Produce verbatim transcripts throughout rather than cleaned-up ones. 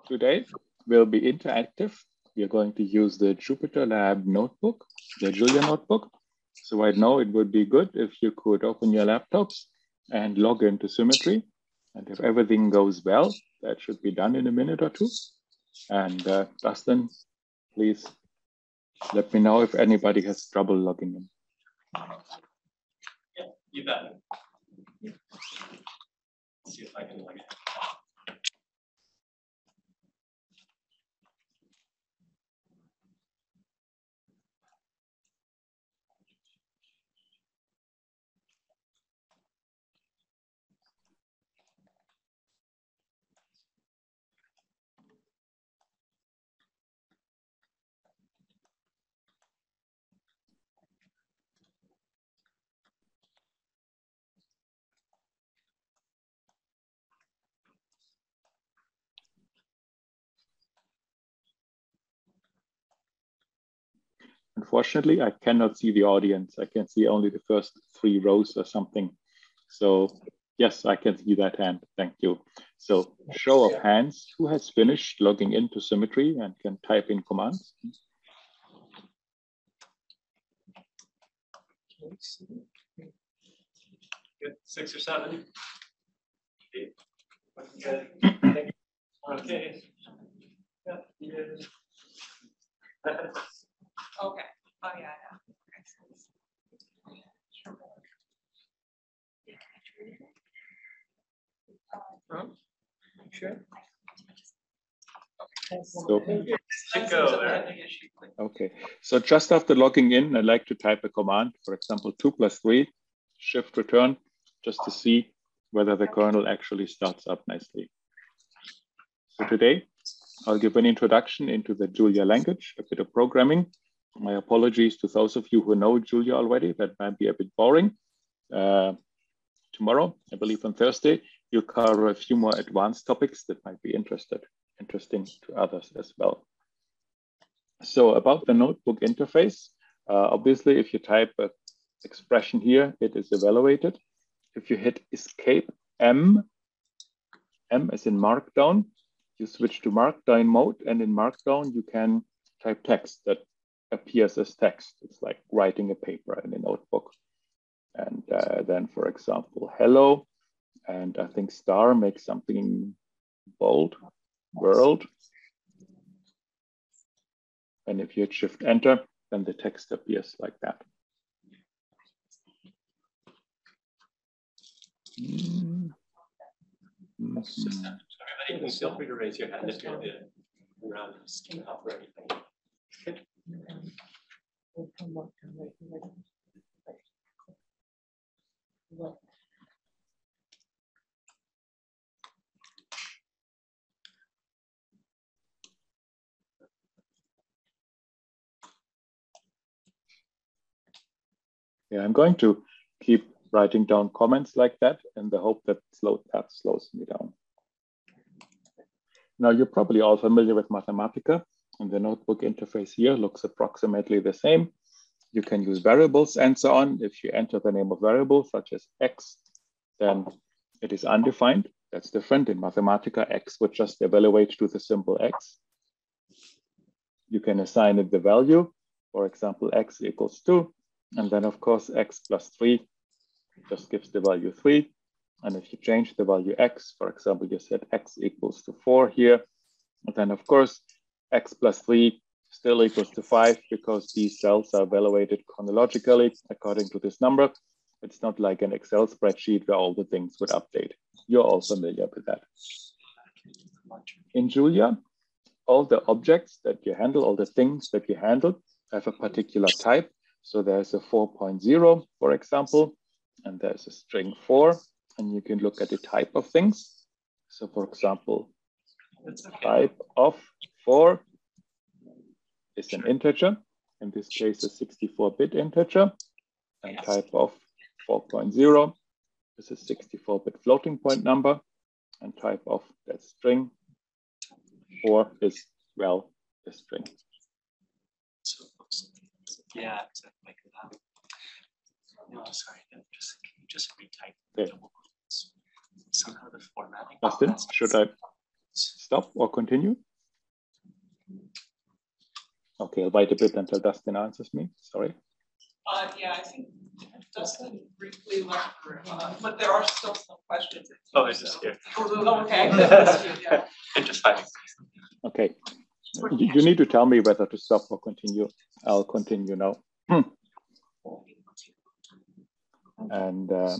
today will be interactive. We are going to use the JupyterLab notebook, the Julia notebook. So I know it would be good if you could open your laptops and log into Symmetry. And if everything goes well, that should be done in a minute or two. And uh, Dustin, please let me know if anybody has trouble logging in. Yeah, you bet. Let's see if I can log in. Unfortunately, I cannot see the audience. I can see only the first three rows or something. So yes, I can see that hand. Thank you. So show of hands, who has finished logging into Symmetry and can type in commands? Good. Six or seven. Eight. Okay. Okay. Yeah. Okay. Oh yeah, yeah. Oh, sure. So, Go okay, so just after logging in, I'd like to type a command, for example, two plus three, shift return, just to see whether the kernel actually starts up nicely. So today, I'll give an introduction into the Julia language, a bit of programming. My apologies to those of you who know Julia already, that might be a bit boring. Uh, tomorrow, I believe on Thursday, you'll cover a few more advanced topics that might be interested, interesting to others as well. So about the notebook interface, uh, obviously, if you type an expression here, it is evaluated. If you hit escape M, M as in Markdown, you switch to Markdown mode, and in Markdown, you can type text that appears as text. It's like writing a paper in a notebook. And uh, then, for example, hello, and I think star makes something bold, world. And if you hit shift enter, then the text appears like that. Mm. Mm-hmm. So everybody, feel free to raise your hand if you're around skin up or anything. Yeah, I'm going to keep writing down comments like that in the hope that slow, that slows me down. Now, you're probably all familiar with Mathematica, and the notebook interface here looks approximately the same. You can use variables and so on. If you enter the name of variable, such as x, then it is undefined. That's different. In Mathematica, x would just evaluate to the symbol x. You can assign it the value, for example, x equals two. And then, of course, x plus three just gives the value three. And if you change the value x, for example, you set x equals to four here, and then, of course, x plus three still equals to five because these cells are evaluated chronologically according to this number. It's not like an Excel spreadsheet where all the things would update. You're all familiar with that. In Julia, all the objects that you handle, all the things that you handle have a particular type. So there's a four point zero, for example, and there's a string four, and you can look at the type of things. So for example, type of four is an integer, in this case, a sixty-four bit integer, and type of four point zero is a sixty-four bit floating point number, and type of that string four is, well, a string. Yeah, exactly like that. No, sorry, no, just can you just retype okay. double quotes? Somehow the formatting. Dustin, should I Stop or continue? Okay, I'll wait a bit until Dustin answers me. Sorry. Uh, yeah, I think Dustin briefly left the room, uh, but there are still some questions. Oh, it's just here. Oh, okay. Yeah. Interesting. Okay. You, you need to tell me whether to stop or continue. I'll continue now. And uh,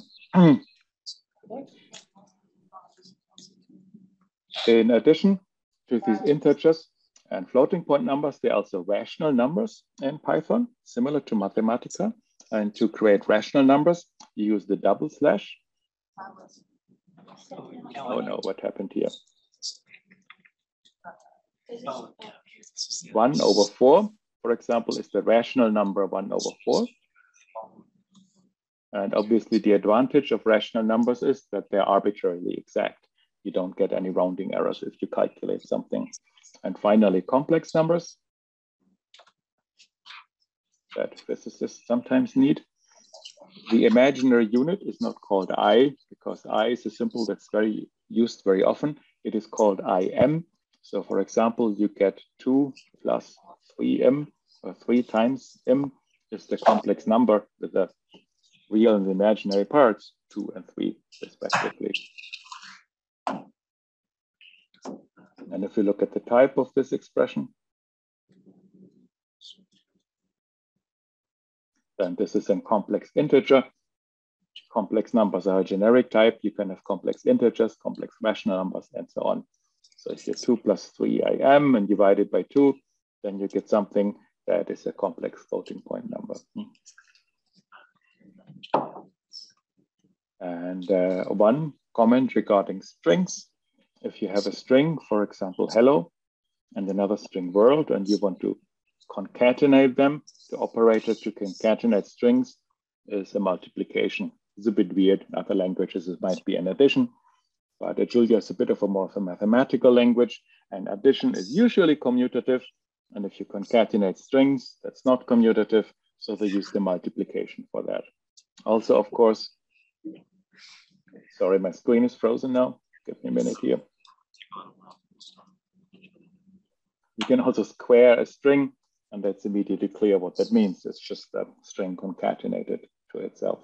in addition to these integers and floating point numbers, there are also rational numbers in Python, similar to Mathematica. And to create rational numbers, you use the double slash. Oh no, what happened here? one over four, for example, is the rational number one over four. And obviously the advantage of rational numbers is that they're arbitrarily exact. You don't get any rounding errors if you calculate something. And finally, complex numbers that physicists sometimes need. The imaginary unit is not called I, because I is a symbol that's very used very often. It is called I M. So for example, you get two plus three M, or three times M is the complex number with the real and imaginary parts, two and three respectively. And if you look at the type of this expression, then this is a complex integer. Complex numbers are a generic type. You can have complex integers, complex rational numbers, and so on. So if you two plus three I M and divide it by two, then you get something that is a complex floating point number. And uh, one comment regarding strings. If you have a string, for example, hello, and another string world, and you want to concatenate them, the operator to concatenate strings is a multiplication. It's a bit weird. In other languages, it might be an addition, but Julia is a bit of a more of a mathematical language, and addition is usually commutative. And if you concatenate strings, that's not commutative, so they use the multiplication for that. Also, of course, sorry, my screen is frozen now. Give me a minute here. You can also square a string, and that's immediately clear what that means. It's just a string concatenated to itself.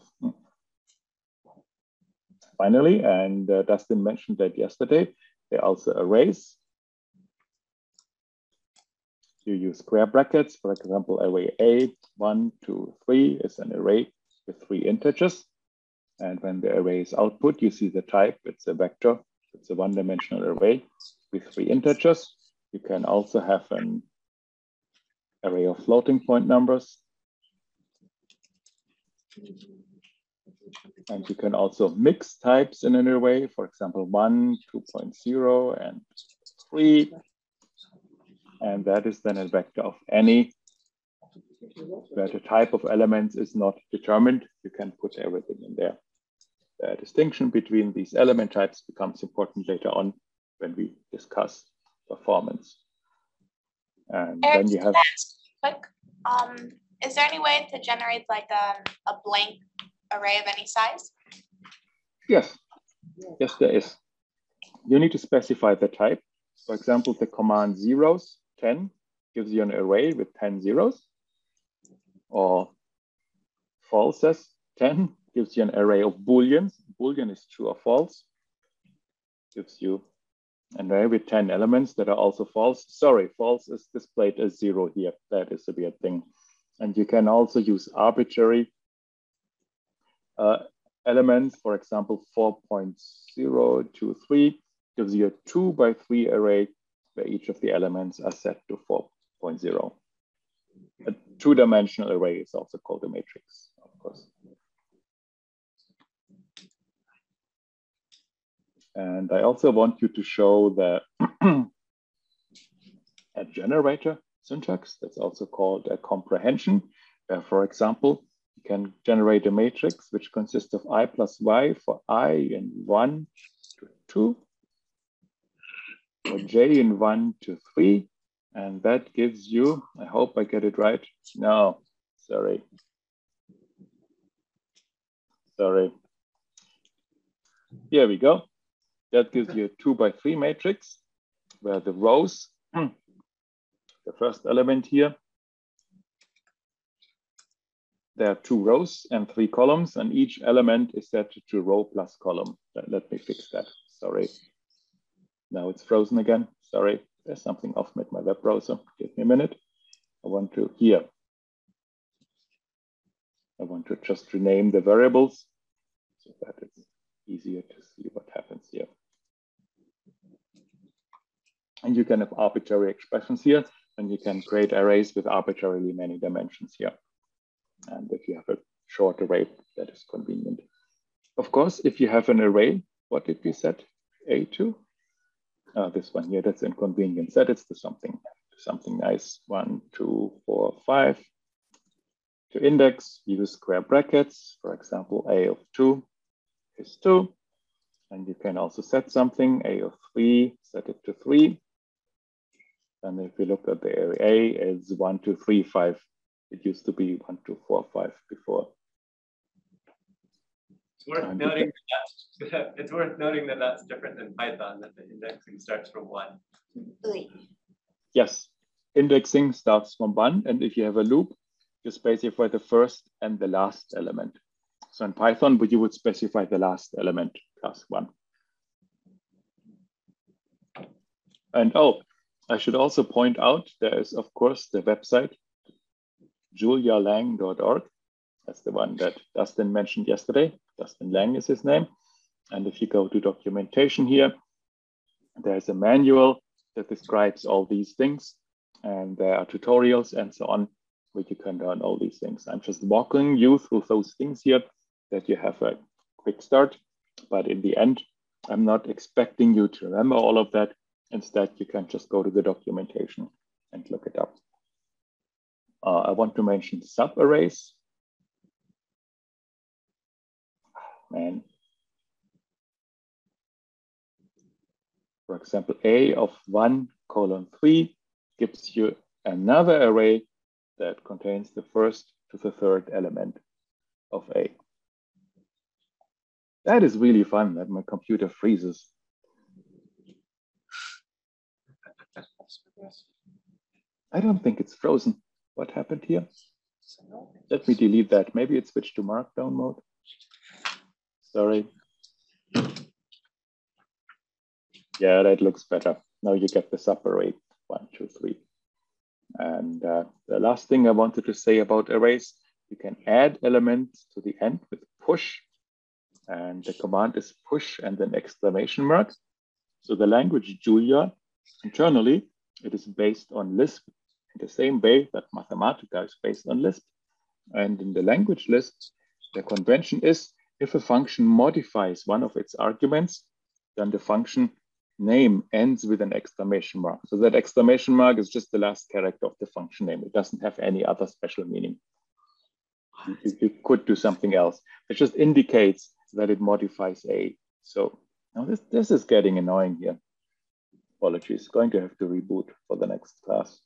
Finally, and uh, Dustin mentioned that yesterday, there are also arrays. You use square brackets. For example, array A, one, two, three is an array with three integers. And when the array is output, you see the type. It's a vector. It's a one-dimensional array with three integers. You can also have an array of floating point numbers. And you can also mix types in an array. For example, one, two point zero, and three. And that is then a vector of any, where the type of elements is not determined. You can put everything in there. The distinction between these element types becomes important later on when we discuss performance. And Eric, then you have quick. Um, is there any way to generate like a, a blank array of any size? Yes, yes, there is. You need to specify the type. For example, the command zeros, ten, gives you an array with ten zeros, or falses, ten, gives you an array of booleans. Boolean is true or false. Gives you an array with ten elements that are also false. Sorry, false is displayed as zero here. That is a weird thing. And you can also use arbitrary uh, elements. For example, four point zero two three gives you a two by three array where each of the elements are set to four point zero. A two-dimensional array is also called a matrix, of course. And I also want you to show the a generator syntax. That's also called a comprehension. Uh, for example, you can generate a matrix which consists of I plus Y for I in one to two, or J in one to three. And that gives you, I hope I get it right. No, sorry. Sorry. Here we go. That gives you a two by three matrix. where the rows, the first element here, there are two rows and three columns, and each element is set to row plus column. Let, let me fix that. Sorry. Now it's frozen again. Sorry, there's something off with my web browser. Give me a minute. I want to here. I want to just rename the variables so that it's easier to see what happens here. And you can have arbitrary expressions here, and you can create arrays with arbitrarily many dimensions here. And if you have a short array, that is convenient. Of course, if you have an array, what did we set A to? Uh, this one here, that's inconvenient. Set it to something, something nice. One, two, four, five. To index, use square brackets. For example, A of two is two. And you can also set something, A of three, set it to three. And if you look at the array, it's one, two, three, five. It used to be one, two, four, five before. It's worth And noting that it's worth noting that that's different than Python, that the indexing starts from one. Yes, indexing starts from one, and if you have a loop, you specify the first and the last element. So in Python, but you would specify the last element plus one. And oh, I should also point out there is, of course, the website julia lang dot org. That's the one that Dustin mentioned yesterday. Dustin Lang is his name. And if you go to documentation here, there's a manual that describes all these things. And there are tutorials and so on, where you can learn all these things. I'm just walking you through those things here that you have a quick start. But in the end, I'm not expecting you to remember all of that. Instead, you can just go to the documentation and look it up. Uh, I want to mention subarrays. Man. For example, A of one colon three gives you another array that contains the first to the third element of A. That is really fun that my computer freezes. I don't think it's frozen. What happened here? Let me delete that. Maybe it switched to Markdown mode. Sorry. Yeah, that looks better. Now you get the subarray, one, two, three. And uh, the last thing I wanted to say about arrays, you can add elements to the end with push. And the command is push and then exclamation mark. So the language Julia, internally, it is based on Lisp in the same way that Mathematica is based on Lisp. And in the language list, the convention is if a function modifies one of its arguments, then the function name ends with an exclamation mark. So that exclamation mark is just the last character of the function name. It doesn't have any other special meaning. You, you could do something else. It just indicates that it modifies A. So now this, this is getting annoying here. Apologies, going to have to reboot for the next class.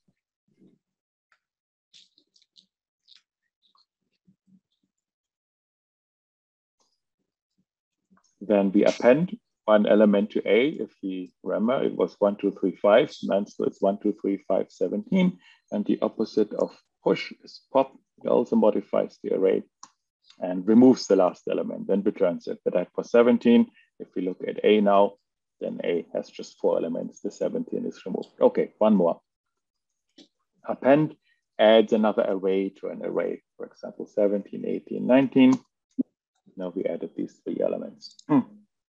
Then we append one element to A. If we remember, it was one, two, three, five, and so it's one, two, three, five, seventeen. And the opposite of push is pop. It also modifies the array and removes the last element, then returns it. But that was seventeen. If we look at A now, then A has just four elements. The seventeen is removed. Okay, one more. Append adds another array to an array. For example, seventeen, eighteen, nineteen. Now we added these three elements. Hmm.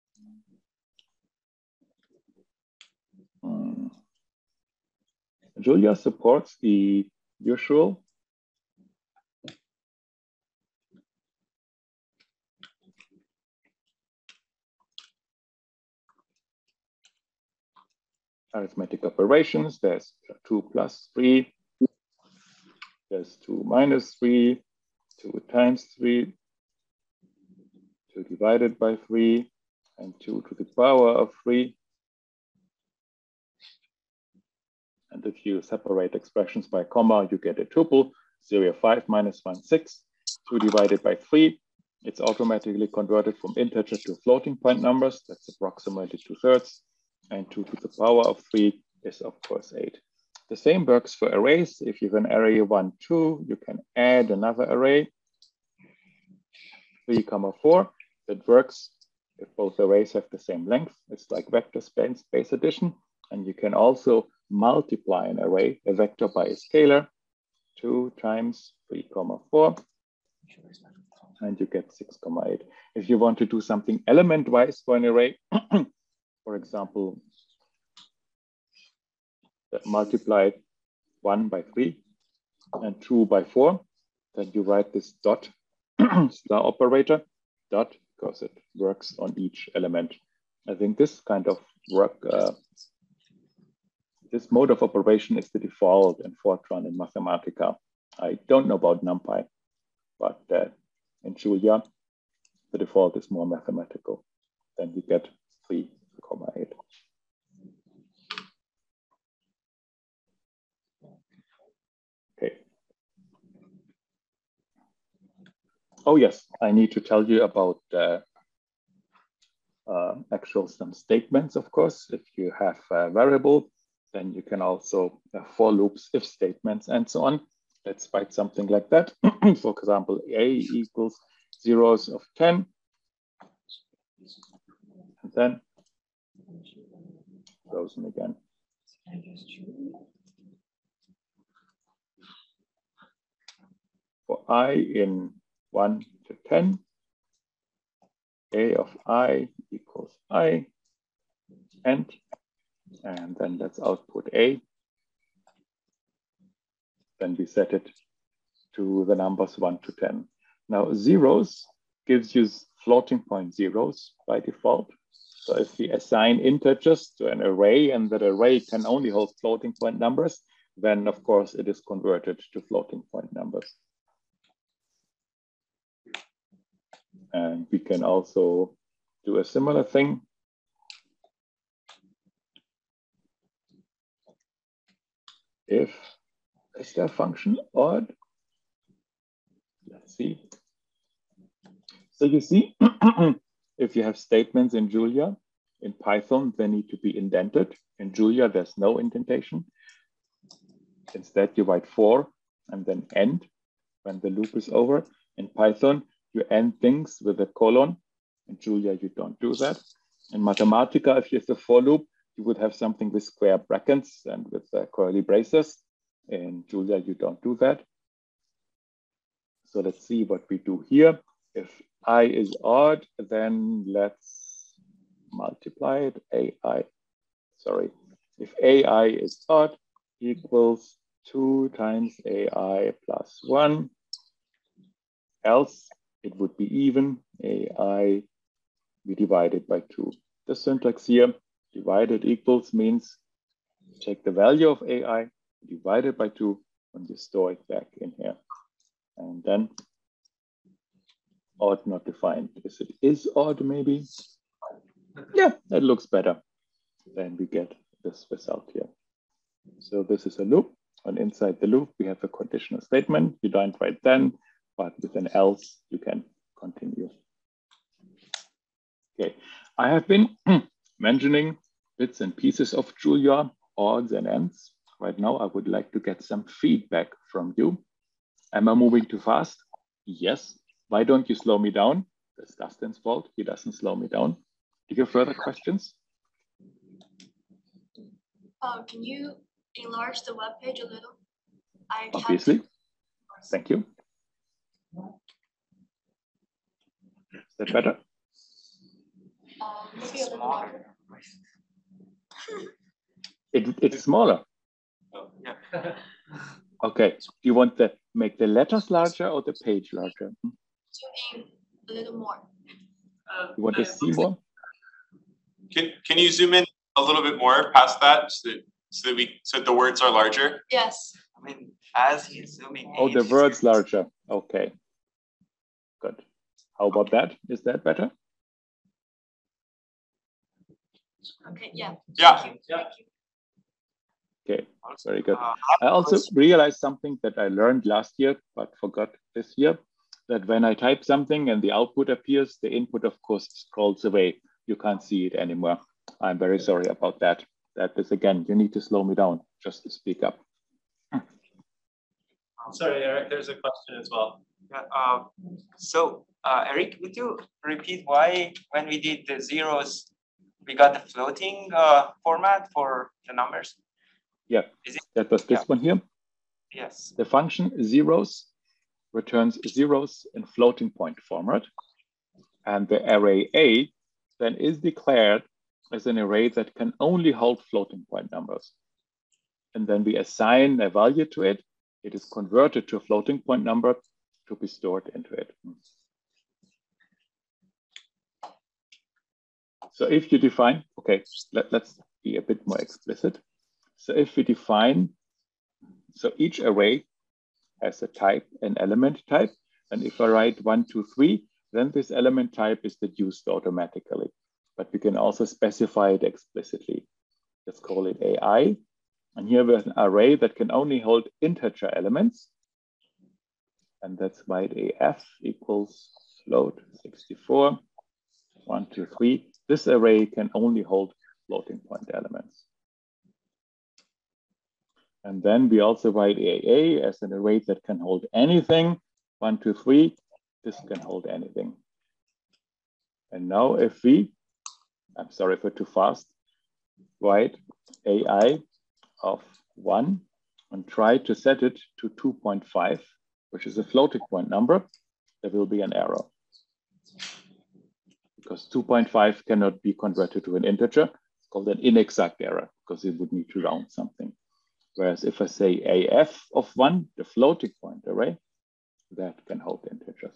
Hmm. Julia supports the usual arithmetic operations. There's two plus three. There's two minus three, two times three, two divided by three, and two to the power of three. And if you separate expressions by comma, you get a tuple, zero, five minus one, six, two divided by three. It's automatically converted from integer to floating point numbers. That's approximately two thirds. And two to the power of three is of course eight. The same works for arrays. If you have an array one, two, you can add another array, three comma four. That works if both arrays have the same length. It's like vector space, space addition. And you can also multiply an array, a vector by a scalar, two times three comma four, and you get six comma eight. If you want to do something element-wise for an array, for example, that multiplied one by three and two by four, then you write this dot star operator, dot, because it works on each element. I think this kind of work, uh, this mode of operation is the default in Fortran and Mathematica. I don't know about NumPy, but uh, in Julia, the default is more mathematical. Then you get three comma eight. Okay. Oh yes, I need to tell you about uh, uh, actual some statements, of course. If you have a variable, then you can also uh, for loops, if statements, and so on. Let's write something like that. For example, a equals zeros of ten, and then frozen again. For I in one to ten, a of I equals I, and, and then let's output a. Then we set it to the numbers one to ten. Now zeros gives you floating point zeros by default. So if we assign integers to an array and that array can only hold floating point numbers, then of course it is converted to floating point numbers. And we can also do a similar thing. If, is there a function odd? Let's see. So you see, if you have statements in Julia, in Python, they need to be indented. In Julia, there's no indentation. Instead, you write for and then end when the loop is over. In Python, you end things with a colon. In Julia, you don't do that. In Mathematica, if you have the for loop, you would have something with square brackets and with uh, curly braces. In Julia, you don't do that. So let's see what we do here. If I is odd, then let's multiply it. A I, sorry. If A I is odd, equals two times A I plus one. Else, it would be even. A I, we divide it by two. The syntax here, divided equals means take the value of A I, divide it by two, and you store it back in here. And then odd not defined. Is it is odd maybe? Yeah, that looks better. Then we get this result here. So this is a loop, and inside the loop we have a conditional statement. You don't write then, but with an else you can continue. Okay, I have been mentioning bits and pieces of Julia, odds and ends. Right now I would like to get some feedback from you. Am I moving too fast? Yes. Why don't you slow me down? That's Dustin's fault. He doesn't slow me down. Do you have further questions? Um, can you enlarge the web page a little? I Obviously. have... Thank you. Is that better? Um, maybe a little larger. It, it's smaller. Oh, yeah. Okay. Do you want to make the letters larger or the page larger? Zoom in a little more. Uh, You want to see more? Can can you zoom in a little bit more past that so that, so that we so that the words are larger? Yes. I mean, as he's zooming Oh, in, the he's words zooming- larger. Okay. Good. How about that? Is that better? Okay, yeah. Yeah. Thank you. Yeah. Thank you. Okay. Very good. Uh, I also realized something that I learned last year, but forgot this year, that when I type something and the output appears, the input, of course, scrolls away. You can't see it anymore. I'm very sorry about that. That is, again, you need to slow me down just to speak up. Sorry, Eric, there's a question as well. Yeah, uh, so, uh, Eric, would you repeat why, when we did the zeros, we got the floating uh, format for the numbers? Yeah, Is it? that was this Yeah. one here. Yes. The function zeros returns zeros in floating point format. And the array A then is declared as an array that can only hold floating point numbers. And then we assign a value to it. It is converted to a floating point number to be stored into it. So if you define, okay, let, let's be a bit more explicit. So if we define, so each array has a type, an element type. And if I write one, two, three, then this element type is deduced automatically. But we can also specify it explicitly. Let's call it A I. And here we have an array that can only hold integer elements. And that's why A F equals float sixty-four, one, two, three. This array can only hold floating point elements. And then we also write A A as an array that can hold anything. One, two, three, this can hold anything. And now if we, I'm sorry for too fast, write A I of one and try to set it to two point five, which is a floating point number, there will be an error. Because two point five cannot be converted to an integer. It's called an inexact error because it would need to round something. Whereas if I say A F of one, the floating point array, that can hold integers.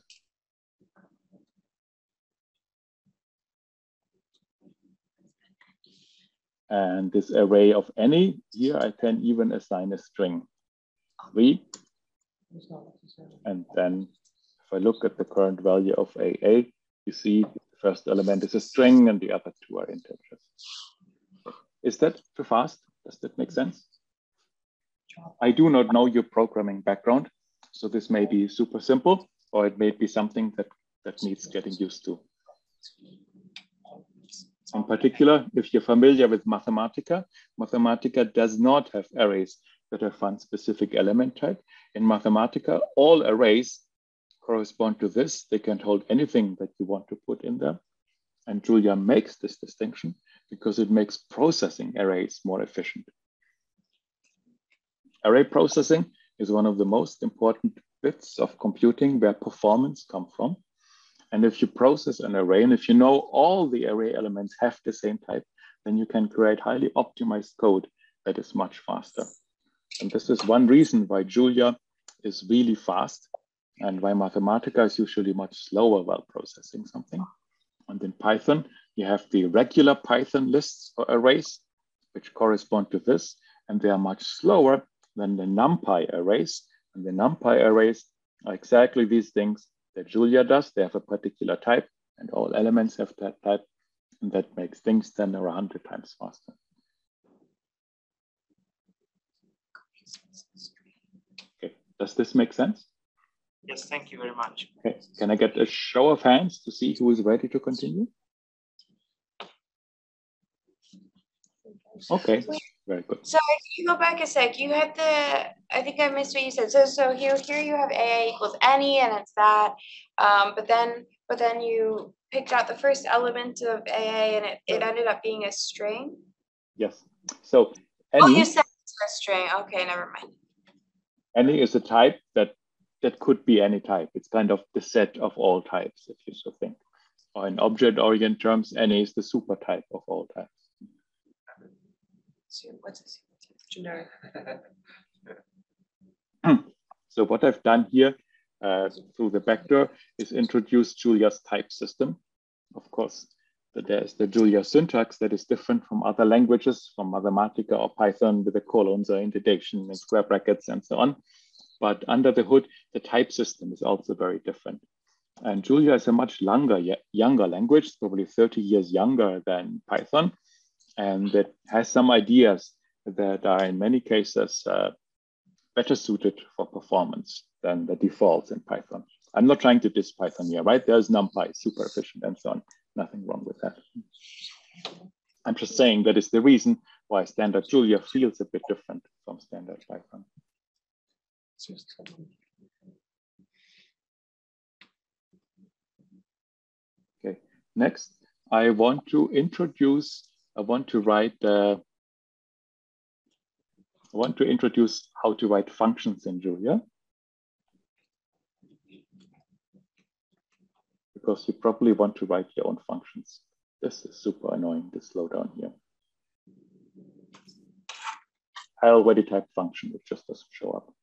And this array of any, here I can even assign a string, three. And then if I look at the current value of A A, you see the first element is a string and the other two are integers. Is that too fast? Does that make sense? I do not know your programming background, so this may be super simple, or it may be something that, that needs getting used to. In particular, if you're familiar with Mathematica, Mathematica does not have arrays that have one specific element type. In Mathematica, all arrays correspond to this. They can hold anything that you want to put in there. And Julia makes this distinction because it makes processing arrays more efficient. Array processing is one of the most important bits of computing where performance comes from. And if you process an array, and if you know all the array elements have the same type, then you can create highly optimized code that is much faster. And this is one reason why Julia is really fast and why Mathematica is usually much slower while processing something. And in Python, you have the regular Python lists for arrays, which correspond to this, and they are much slower than the NumPy arrays. And the NumPy arrays are exactly these things that Julia does. They have a particular type, and all elements have that type, and that makes things ten or a hundred times faster. Okay, does this make sense? Yes, thank you very much. Okay, can I get a show of hands to see who is ready to continue? Okay, very good. So if you go back a sec, you had the, I think I missed what you said. So so here here you have A I equals any, and it's that. Um, but then but then you picked out the first element of A A, and it, it ended up being a string. Yes. So Oh, any, you said it's a string. Okay, never mind. any is a type that that could be any type. It's kind of the set of all types, if you so think. Or in object-oriented terms, any is the super type of all types. So what's a super type? Generic. So what I've done here uh, through the vector is introduce Julia's type system. Of course, there's the Julia syntax that is different from other languages, from Mathematica or Python with the colons or indentation and square brackets and so on. But under the hood, the type system is also very different. And Julia is a much longer, younger language, probably thirty years younger than Python. And it has some ideas that are in many cases uh, better suited for performance than the defaults in Python. I'm not trying to diss Python here, right? There's NumPy, super efficient and so on. Nothing wrong with that. I'm just saying that is the reason why standard Julia feels a bit different from standard Python. Okay, next, I want to introduce, I want to write, uh, I want to introduce how to write functions in Julia. Because you probably want to write your own functions. This is super annoying, this slowdown here. I already typed function, it just doesn't show up.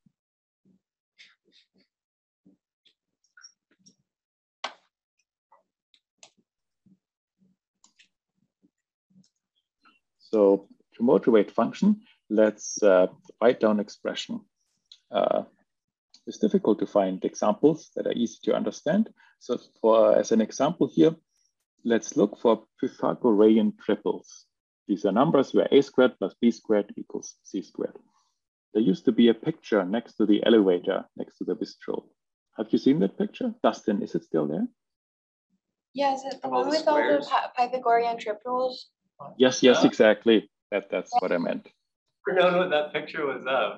So to motivate function, let's uh, write down expression. Uh, it's difficult to find examples that are easy to understand. So for as an example here, let's look for Pythagorean triples. These are numbers where a squared plus b squared equals c squared. There used to be a picture next to the elevator, next to the bistro. Have you seen that picture? Dustin, is it still there? Yeah, is it the Of all one the with all the squares? Py- Pythagorean triples? Yes, yes, Yeah. exactly. That, that's what I meant. Never known what that picture was of.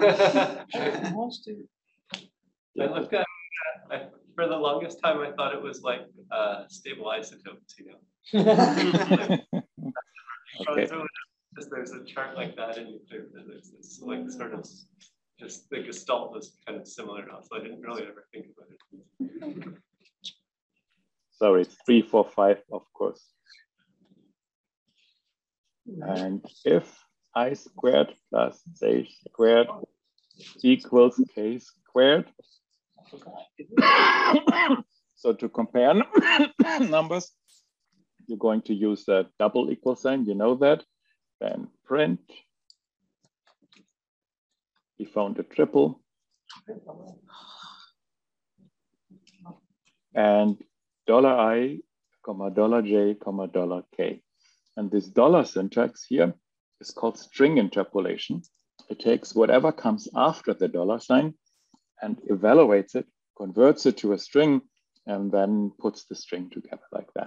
I looked at, I, for the longest time, I thought it was like uh, stable isotopes, you know. Okay. Because there's a chart like that in nuclear physics. It's like sort of just the gestalt was kind of similar now, so I didn't really ever think about it. Sorry, it's three, four, five, of course. And if I squared plus z squared equals k squared. So to compare numbers, you're going to use a double equal sign, you know that. Then print, we found a triple. And dollar I, comma, dollar j, comma, dollar k. And this dollar syntax here is called string interpolation. It takes whatever comes after the dollar sign and evaluates it, converts it to a string, and then puts the string together like that.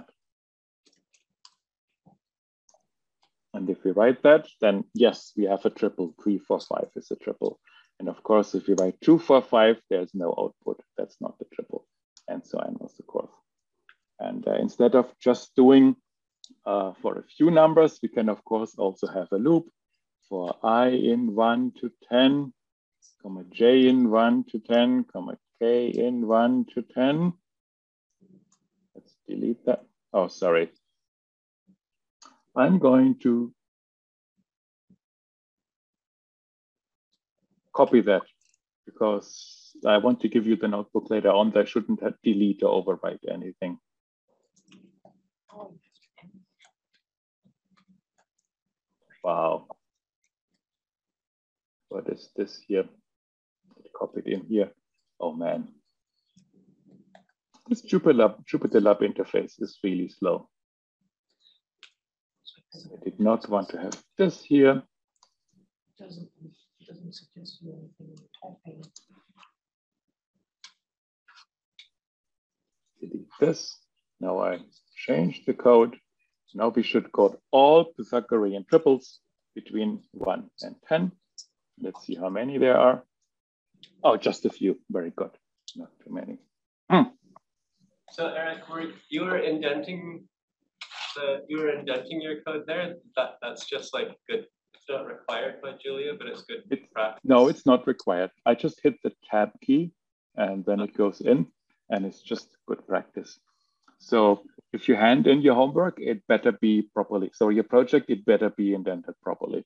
And if we write that, then yes, we have a triple. Three, four, five is a triple. And of course, if we write two, four, five, there's no output. That's not the triple. And so on, of course. And uh, instead of just doing uh, for a few numbers, we can of course also have a loop for I in one to ten, comma j in one to ten, comma k in one to ten. Let's delete that. Oh, sorry. I'm going to copy that because I want to give you the notebook later on. I shouldn't have delete or overwrite anything. Wow. What is this here? Copied in here. Oh man. This JupyterLab, JupyterLab interface is really slow. I did not want to have this here. Doesn't, doesn't suggest you anything typing. Delete this. Now I change the code. Now we should code all Pythagorean triples between one and ten. Let's see how many there are. Oh, just a few. Very good. Not too many. Hmm. So Eric, were you were indenting the you were indenting your code there? That that's just like good. It's not required by Julia, but it's good It's, practice. no, it's not required. I just hit the tab key and then it goes in and it's just good practice. So if you hand in your homework, it better be properly. So your project, it better be indented properly.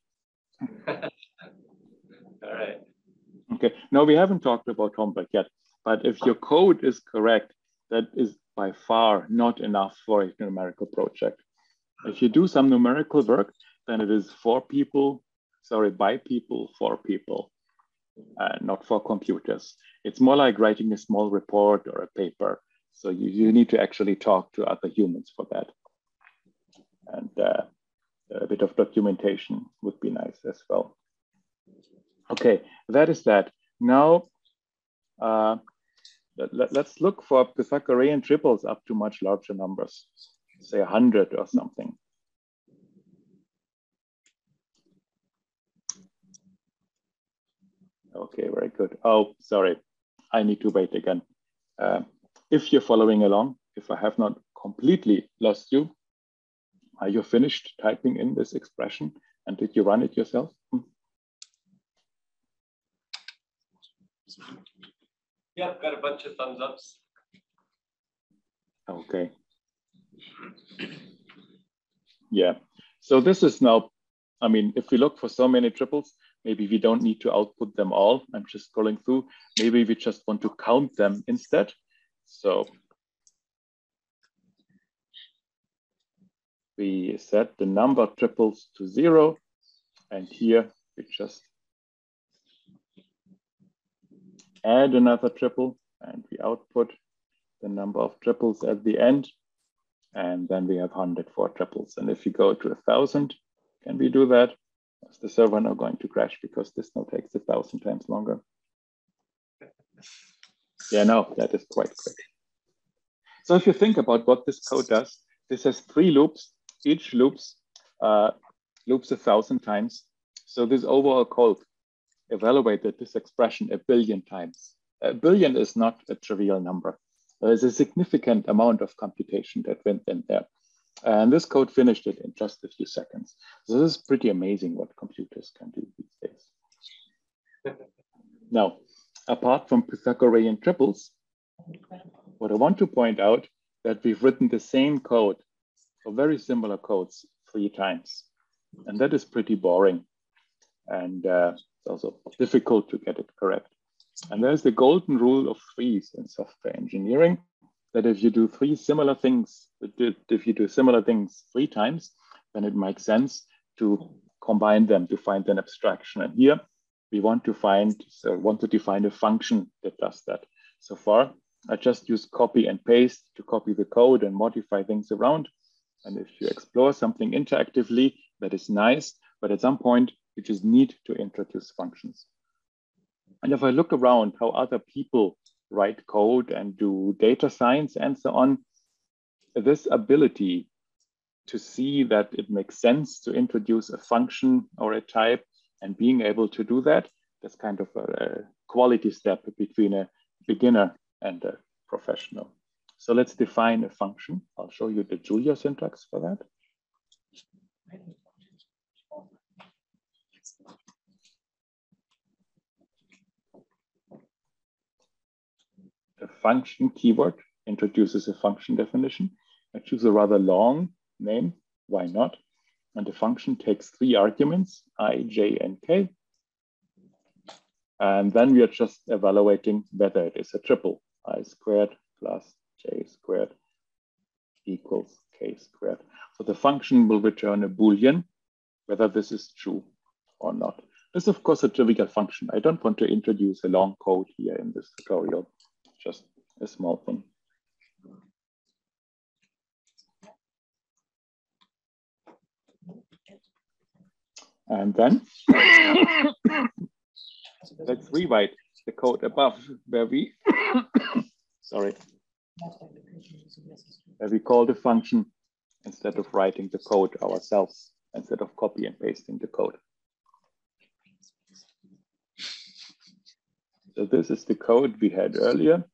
All right. Okay, no, we haven't talked about homework yet, but if your code is correct, that is by far not enough for a numerical project. If you do some numerical work, then it is for people, sorry, by people, for people, uh, not for computers. It's more like writing a small report or a paper. So you, you need to actually talk to other humans for that. And uh, a bit of documentation would be nice as well. Okay, that is that. Now, uh, let, let's look for Pythagorean triples up to much larger numbers, say one hundred or something. Okay, very good. Oh, sorry. I need to wait again. Uh, if you're following along, if I have not completely lost you, are you finished typing in this expression? And did you run it yourself? Hmm. Yeah, got a bunch of thumbs ups. Okay. Yeah. So this is now, I mean, if we look for so many triples, maybe we don't need to output them all. I'm just scrolling through. Maybe we just want to count them instead. So we set the number of triples to zero. And here we just add another triple and we output the number of triples at the end. And then we have one hundred four triples. And if you go to one thousand, can we do that? Is the server now going to crash because this now takes a thousand times longer? Yeah, no, that is quite quick. So if you think about what this code does, this has three loops. Each loops uh, loops a thousand times. So this overall code evaluated this expression a billion times. A billion is not a trivial number. There's a significant amount of computation that went in there. And this code finished it in just a few seconds. So this is pretty amazing what computers can do these days. Now, apart from Pythagorean triples, what I want to point out that we've written the same code or very similar codes three times. And that is pretty boring. And uh, it's also difficult to get it correct. And there's the golden rule of threes in software engineering, that if you do three similar things, if you do similar things three times, then it makes sense to combine them to find an abstraction. And here we want to find, so want to define a function that does that. So far, I just use copy and paste to copy the code and modify things around. And if you explore something interactively, that is nice, but at some point, you just need to introduce functions. And if I look around how other people write code and do data science and so on, this ability to see that it makes sense to introduce a function or a type and being able to do that, that's kind of a quality step between a beginner and a professional. So let's define a function. I'll show you the Julia syntax for that. The function keyword introduces a function definition. I choose a rather long name, why not? And the function takes three arguments, I, J, and K. And then we are just evaluating whether it is a triple, I squared plus J squared equals K squared. So the function will return a Boolean, whether this is true or not. This is, of course, a trivial function. I don't want to introduce a long code here in this tutorial. Just a small thing. And then let's rewrite the code above where we, sorry, where we call the function instead of writing the code ourselves, instead of copy and pasting the code. So this is the code we had earlier.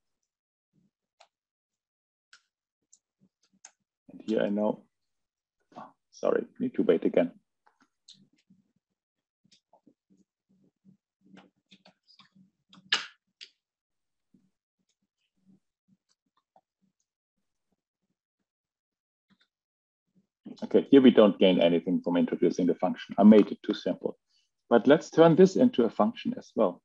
And here I know, oh, sorry, need to wait again. Okay, here we don't gain anything from introducing the function. I made it too simple. But let's turn this into a function as well.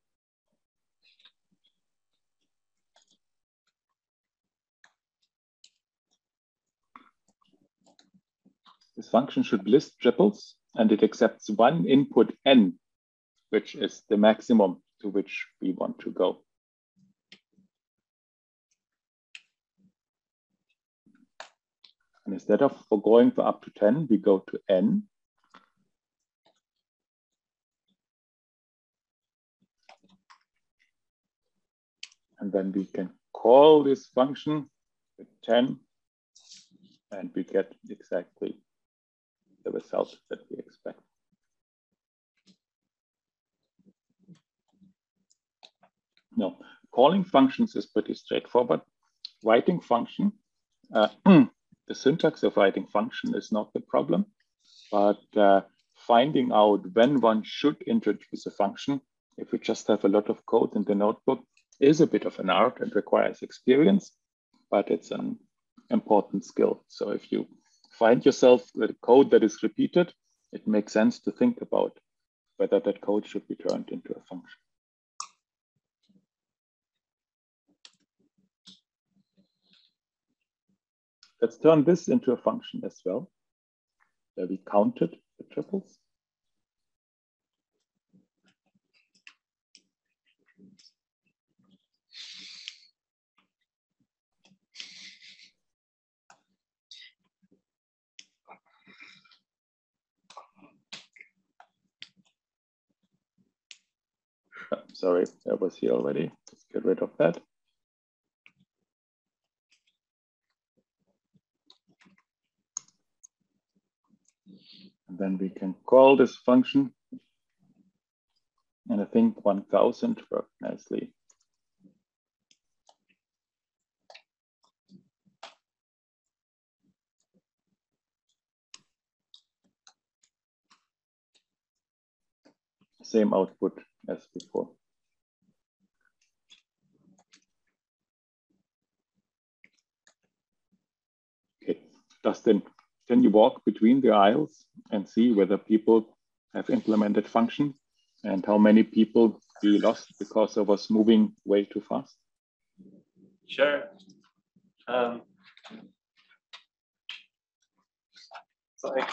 This function should list triples, and it accepts one input n, which is the maximum to which we want to go. And instead of for going for up to ten, we go to n. And then we can call this function with ten, and we get exactly the result that we expect. No, calling functions is pretty straightforward. Writing function, uh, the syntax of writing function is not the problem, but uh, finding out when one should introduce a function, if we just have a lot of code in the notebook, is a bit of an art and requires experience, but it's an important skill. So if you find yourself with code that is repeated, it makes sense to think about whether that code should be turned into a function. Let's turn this into a function as well, where we counted the triples. Oh, sorry, that was here already. Let's get rid of that. And then we can call this function. And I think one thousand worked nicely. Same output as before. Okay, Dustin, can you walk between the aisles and see whether people have implemented function and how many people we lost because I was moving way too fast? Sure. Um, sorry.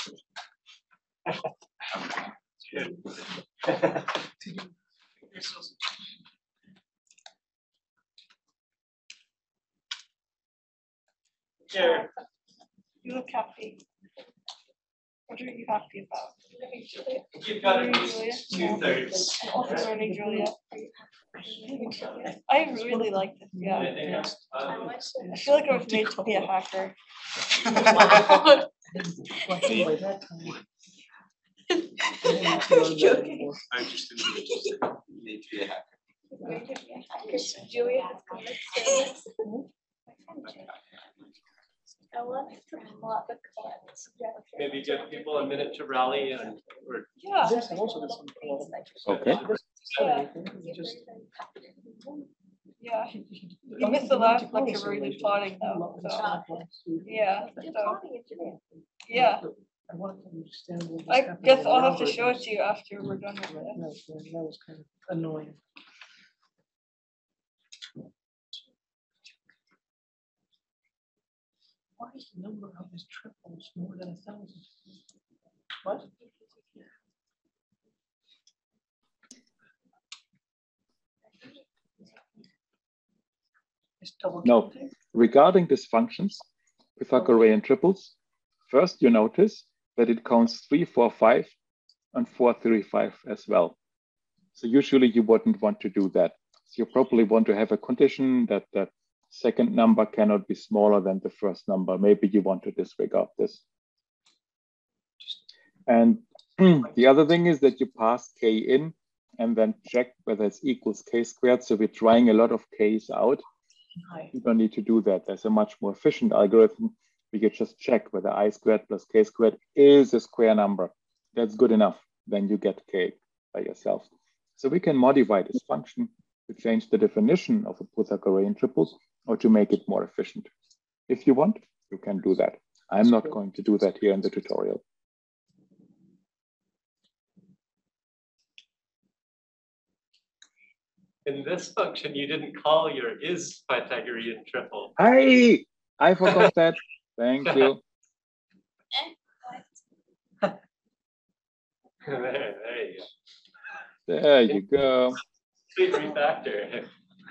Here. You look happy. What are you happy about? You've got at least two thirds. Learning Julia. I really like this, yeah. Anything else? Um, I feel like I was made to be a hacker. By that time. Joking. I'm just in the need to be a hacker. Julia has commit service. I want to plot the comments. maybe give people a minute to rally and or Yeah. There's also this one called- Okay. Just- Yeah. You missed the last lecture where we did plotting though, so, yeah, so, yeah. I wanted to understand what was I happening guess in I'll the have to show it algorithm. to you after we're done with That it. was, that was kind of annoying. Why is the number of his triples more than a thousand? What? It's double No, counting? regarding these functions, Pythagorean triples, first you notice that it counts three, four, five, and four, three, five as well. So usually you wouldn't want to do that. So you probably want to have a condition that the second number cannot be smaller than the first number. Maybe you want to disregard this. And the other thing is that you pass k in and then check whether it's equals k squared. So we're trying a lot of k's out. Hi. You don't need to do that. There's a much more efficient algorithm. We could just check whether I squared plus k squared is a square number. That's good enough. Then you get k by yourself. So we can modify this function to change the definition of a Pythagorean triple or to make it more efficient. If you want, you can do that. I'm not going to do that here in the tutorial. in this function, you didn't call your is Pythagorean triple. Hey, I forgot that. Thank you. there, there you go. There you go. Sweet refactor.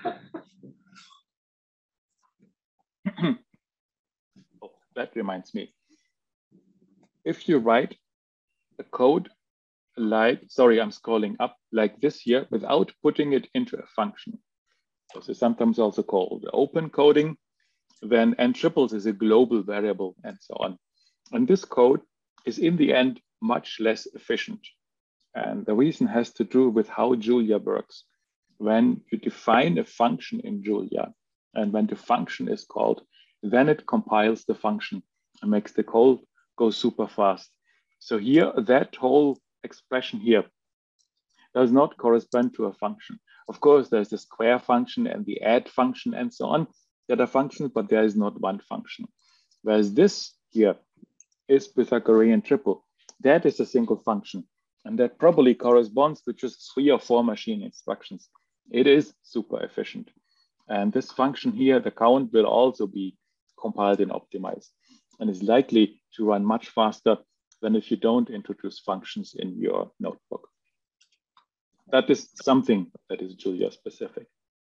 Oh, that reminds me. If you write the code like, sorry, I'm scrolling up like this here without putting it into a function. This is sometimes also called open coding. Then n triples is a global variable and so on. And this code is in the end much less efficient. And the reason has to do with how Julia works. when you define a function in Julia, and when the function is called, then it compiles the function and makes the code go super fast. So here, that whole expression here does not correspond to a function. Of course, there's the square function and the add function and so on that are functions, but there is not one function. Whereas this here is Pythagorean triple. That is a single function. And that probably corresponds to just three or four machine instructions. It is super efficient. And this function here, the count, will also be compiled and optimized and is likely to run much faster than if you don't introduce functions in your notebook. That is something that is Julia specific.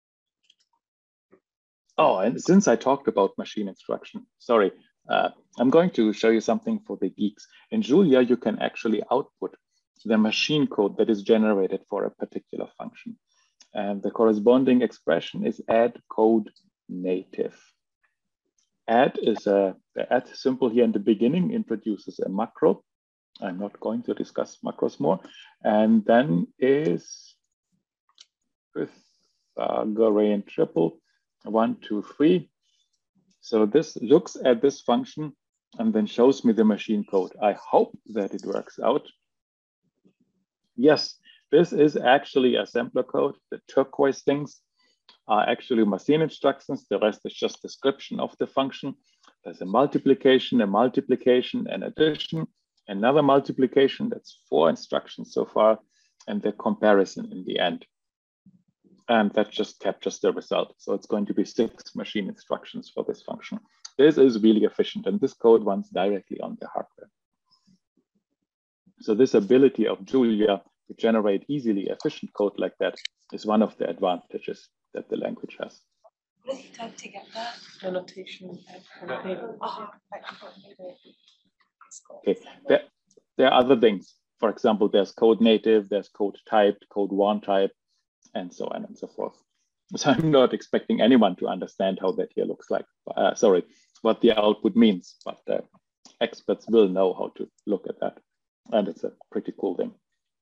Oh, and since I talked about machine instruction, sorry, uh, I'm going to show you something for the geeks. In Julia, you can actually output the machine code that is generated for a particular function. And the corresponding expression is add code native. Add is a, the add symbol here in the beginning introduces a macro. I'm not going to discuss macros more. And then is Pythagorean triple, one, two, three. So this looks at this function and then shows me the machine code. I hope that it works out. Yes, this is actually assembler code. The turquoise things are actually machine instructions. The rest is just description of the function. There's a multiplication, a multiplication, an addition, another multiplication. That's four instructions so far, and the comparison in the end. And that just captures the result. So it's going to be six machine instructions for this function. This is really efficient, and this code runs directly on the hardware. So this ability of Julia to generate easily efficient code like that is one of the advantages that the language has. What have you done to get that? Annotation. Oh, Okay, there, there are other things. For example, there's code native, there's code typed, code one type, and so on and so forth. So I'm not expecting anyone to understand how that here looks like. Uh, sorry, what the output means, but uh, experts will know how to look at that. And it's a pretty cool thing.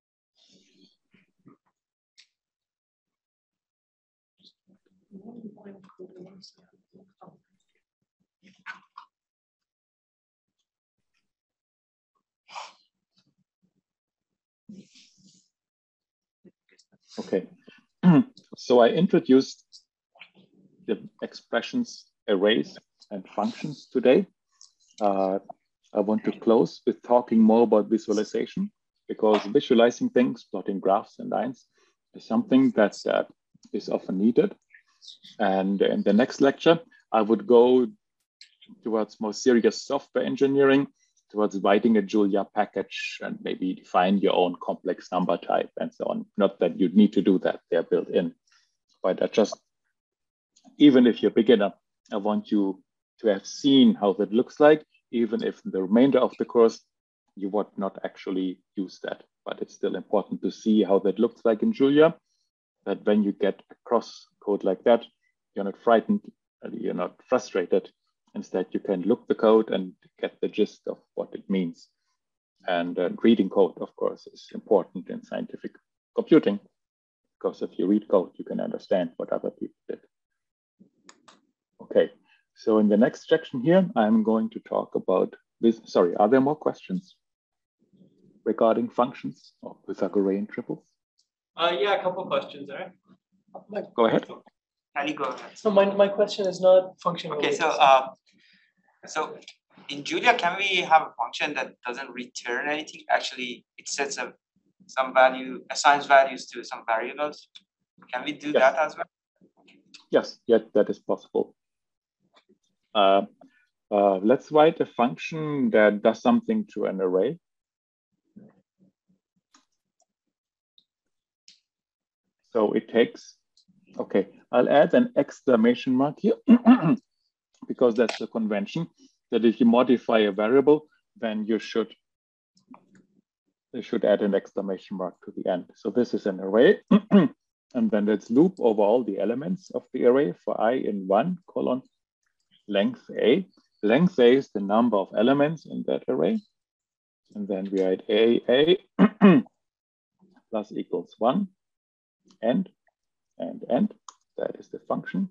Okay, so I introduced the expressions, arrays, and functions today. Uh, I want to close with talking more about visualization, because visualizing things, plotting graphs and lines, is something that uh, is often needed. And in the next lecture, I would go towards more serious software engineering, towards writing a Julia package and maybe define your own complex number type and so on. Not that you need to do that, they're built in. But I just, even if you're a beginner, I want you to have seen how that looks like, even if in the remainder of the course, you would not actually use that. But it's still important to see how that looks like in Julia, that when you get across code like that, you're not frightened, you're not frustrated. Instead, you can look the code and get the gist of what it means. And uh, reading code, of course, is important in scientific computing, because if you read code, you can understand what other people did. Okay, so in the next section here, I'm going to talk about this. Sorry, are there more questions regarding functions or Pythagorean triples? Uh, yeah, a couple questions there. Go ahead. Can you go ahead? So my, my question is not function. Okay, related. so uh, so in Julia, can we have a function that doesn't return anything? Actually, it sets a some value, assigns values to some variables. Can we do Yes. that as well? Yes, yeah, that is possible. Uh, uh, let's write a function that does something to an array. So it takes, okay, I'll add an exclamation mark here because that's the convention that if you modify a variable, then you should, you should add an exclamation mark to the end. So this is an array. And then let's loop over all the elements of the array for I in one colon length A. Length A is the number of elements in that array. And then we write A, A plus equals one. And and end. That is the function.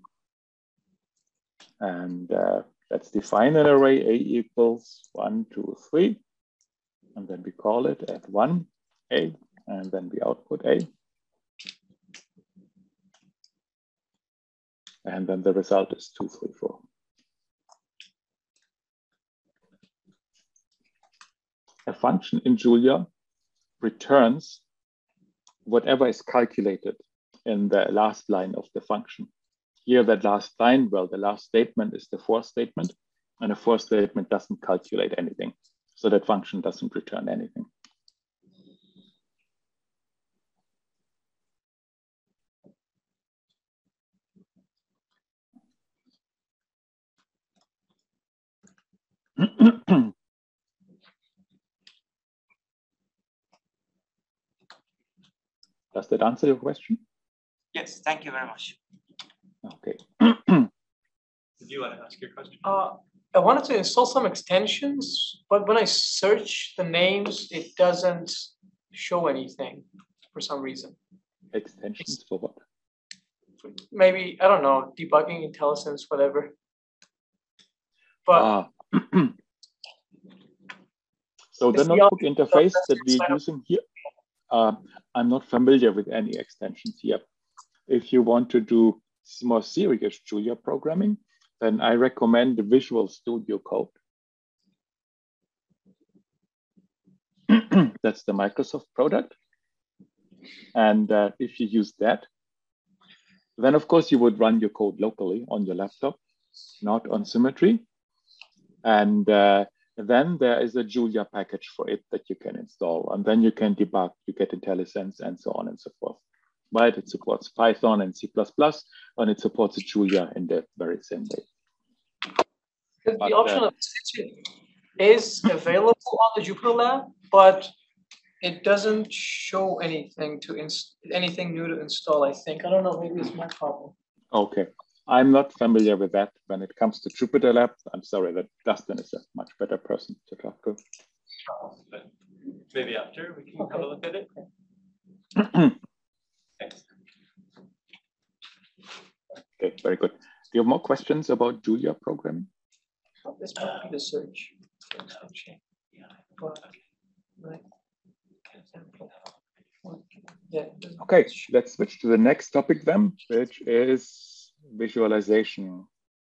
And uh, let's define an array A equals one, two, three. And then we call it at one, A, and then we output A. And then the result is two, three, four. A function in Julia returns whatever is calculated in the last line of the function. Here, that last line, well, the last statement is the for statement, and a for statement doesn't calculate anything. So that function doesn't return anything. Does that answer your question? Yes, thank you very much. Okay. Did you want to ask your question? Uh, I wanted to install some extensions, but when I search the names, it doesn't show anything for some reason. Extensions for what? Maybe, I don't know, debugging, IntelliSense, whatever. But Ah. So the It's the notebook option interface that's that we're inside of- using here, uh, I'm not familiar with any extensions here. If you want to do more serious Julia programming, then I recommend the Visual Studio Code. That's the Microsoft product. And uh, if you use that, then of course you would run your code locally on your laptop, not on Symmetry. And uh, then there is a Julia package for it that you can install. And then you can debug, you get IntelliSense and so on and so forth. Right? It supports Python and C plus plus, and it supports Julia in the very same way. the But, option uh, of stitching is available on the Jupyter Lab, but it doesn't show anything to ins anything new to install, I think. I don't know, maybe it's my problem. Okay. I'm not familiar with that when it comes to Jupyter Lab. I'm sorry that Dustin is a much better person to talk to. But maybe after we can Okay. have a look at it. Thanks. Okay, very good. Do you have more questions about Julia programming? This might be the search. But, right. Yeah. Okay, let's switch to the next topic then, which is visualization.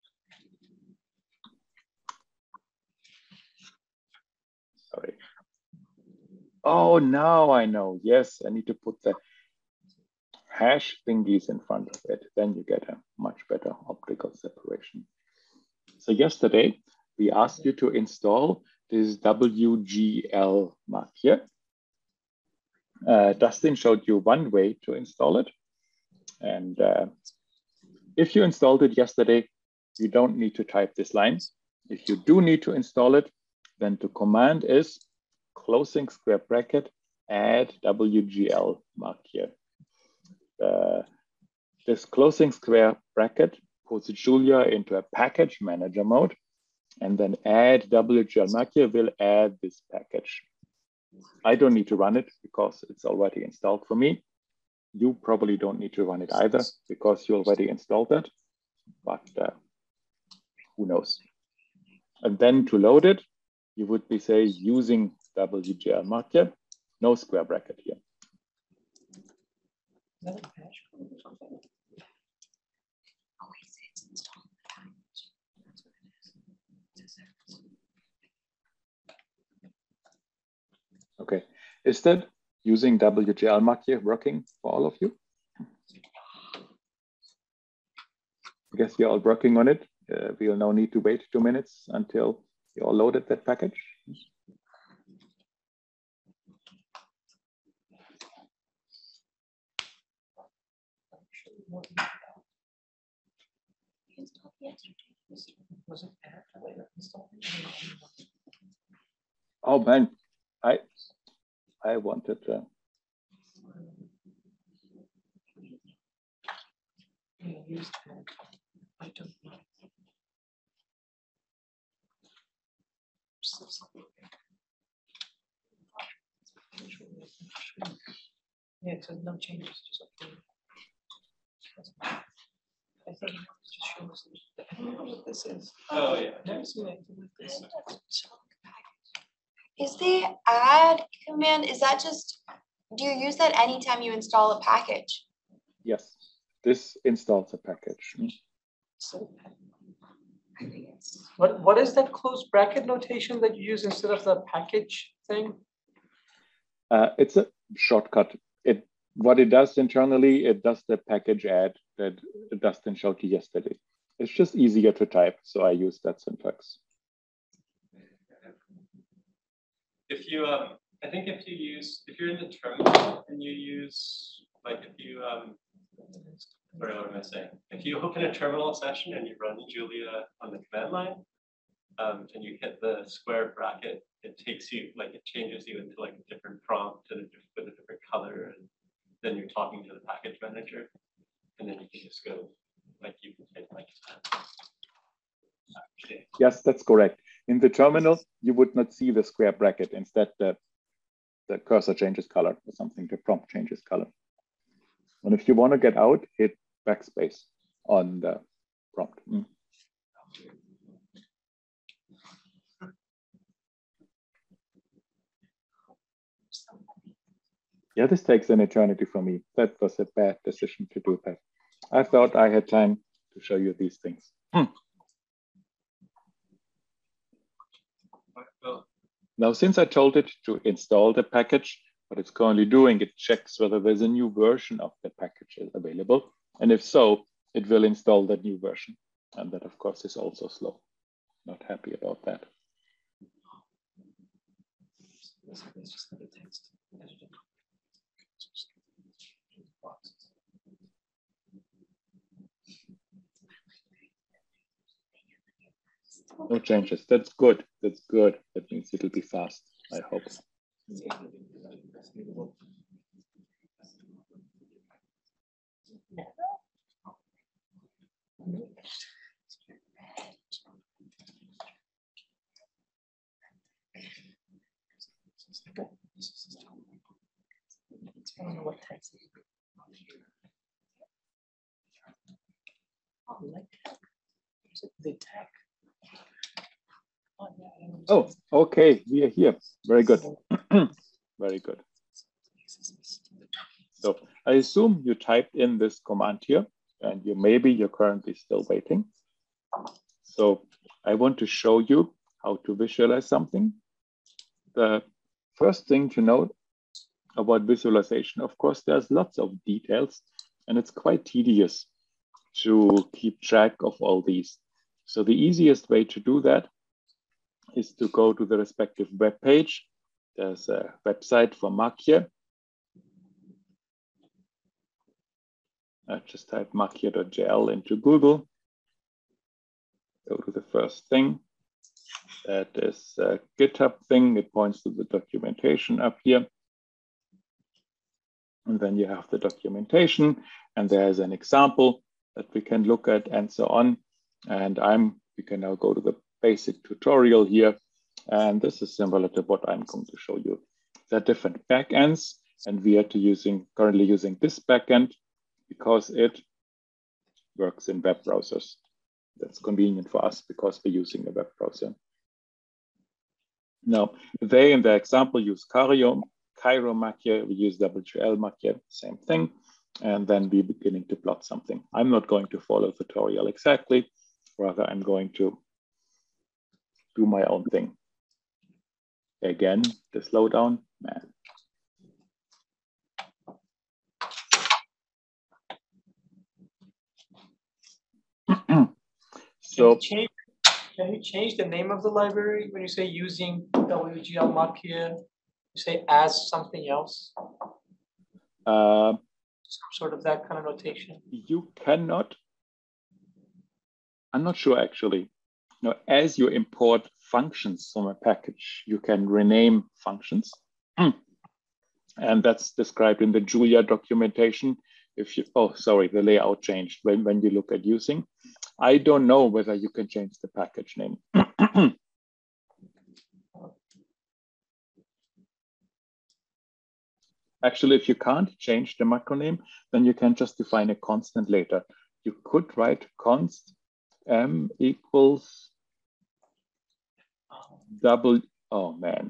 Sorry. Oh, now I know. Yes, I need to put the hash thingies in front of it. Then you get a much better optical separation. So yesterday, we asked you to install this W G L mark here. Uh, Dustin showed you one way to install it. And uh, if you installed it yesterday, you don't need to type this line. If you do need to install it, then the command is closing square bracket, add W G L mark here. Uh, this closing square bracket puts Julia into a package manager mode, and then add W G L mark here will add this package. I don't need to run it because it's already installed for me. You probably don't need to run it either because you already installed it, but uh, who knows? And then to load it, you would be say using W G L mark here, no square bracket here. Okay, is that using W G L mark here working for all of you? I guess you're all working on it. Uh, we'll now need to wait two minutes until you all loaded that package. Oh man, I I wanted to. I don't know. Yeah, so no changes, just update. I think it just shows. I don't know what this is. Oh, yeah. Never seen anything like this. Is the add command, is that just, do you use that anytime you install a package? Yes, this installs a package. So, what what is that close bracket notation that you use instead of the package thing? Uh, it's a shortcut. It what it does internally, it does the package add that Dustin showed you yesterday. It's just easier to type, so I use that syntax. If you, um, I think if you use, if you're in the terminal and you use, like if you, um, sorry, what am I saying? If you open a terminal session and you run Julia on the command line, um, and you hit the square bracket, it takes you, like it changes you into like a different prompt and a diff with a different color, and then you're talking to the package manager, and then you can just go, like you can take like. Okay. Yes, that's correct. In the terminal, you would not see the square bracket. Instead, the, the cursor changes color or something, the prompt changes color. And if you want to get out, hit backspace on the prompt. Mm. Yeah, this takes an eternity for me. That was a bad decision to do that. I thought I had time to show you these things. Hmm. Now, since I told it to install the package, what it's currently doing, it checks whether there's a new version of the package available. And if so, it will install the new version. And that, of course, is also slow. Not happy about that. No changes. That's good. That's good. That means it'll be fast, I hope. I don't know what text is. Oh, like the tag. Oh, okay. We are here. Very good. Very good. So I assume you typed in this command here, and you maybe you're currently still waiting. So I want to show you how to visualize something. The first thing to note about visualization, of course, there's lots of details, and it's quite tedious to keep track of all these. So the easiest way to do that is to go to the respective web page. There's a website for Macchie. I just type macchie dot J L into Google. Go to the first thing. That is a GitHub thing. It points to the documentation up here. And then you have the documentation, and there's an example that we can look at and so on. And I'm, we can now go to the basic tutorial here. And this is similar to what I'm going to show you. There are different backends, and we are to using, currently using this backend because it works in web browsers. That's convenient for us because we're using a web browser. Now, they in the example use Cairo, Cairo Macchie, we use W L Macchie, same thing. And then we're beginning to plot something. I'm not going to follow the tutorial exactly, rather I'm going to do my own thing. Again, the slowdown, man. So, Can you, change, can you change the name of the library when you say using W G L Macchie? You say as something else? uh, Some sort of that kind of notation. you cannot, I'm not sure actually. You know, as you import functions from a package, you can rename functions. And that's described in the Julia documentation. If you, oh, sorry, the layout changed when, when you look at using. I don't know whether you can change the package name. Actually, if you can't change the macro name, then you can just define a constant later. You could write const m equals double, oh man.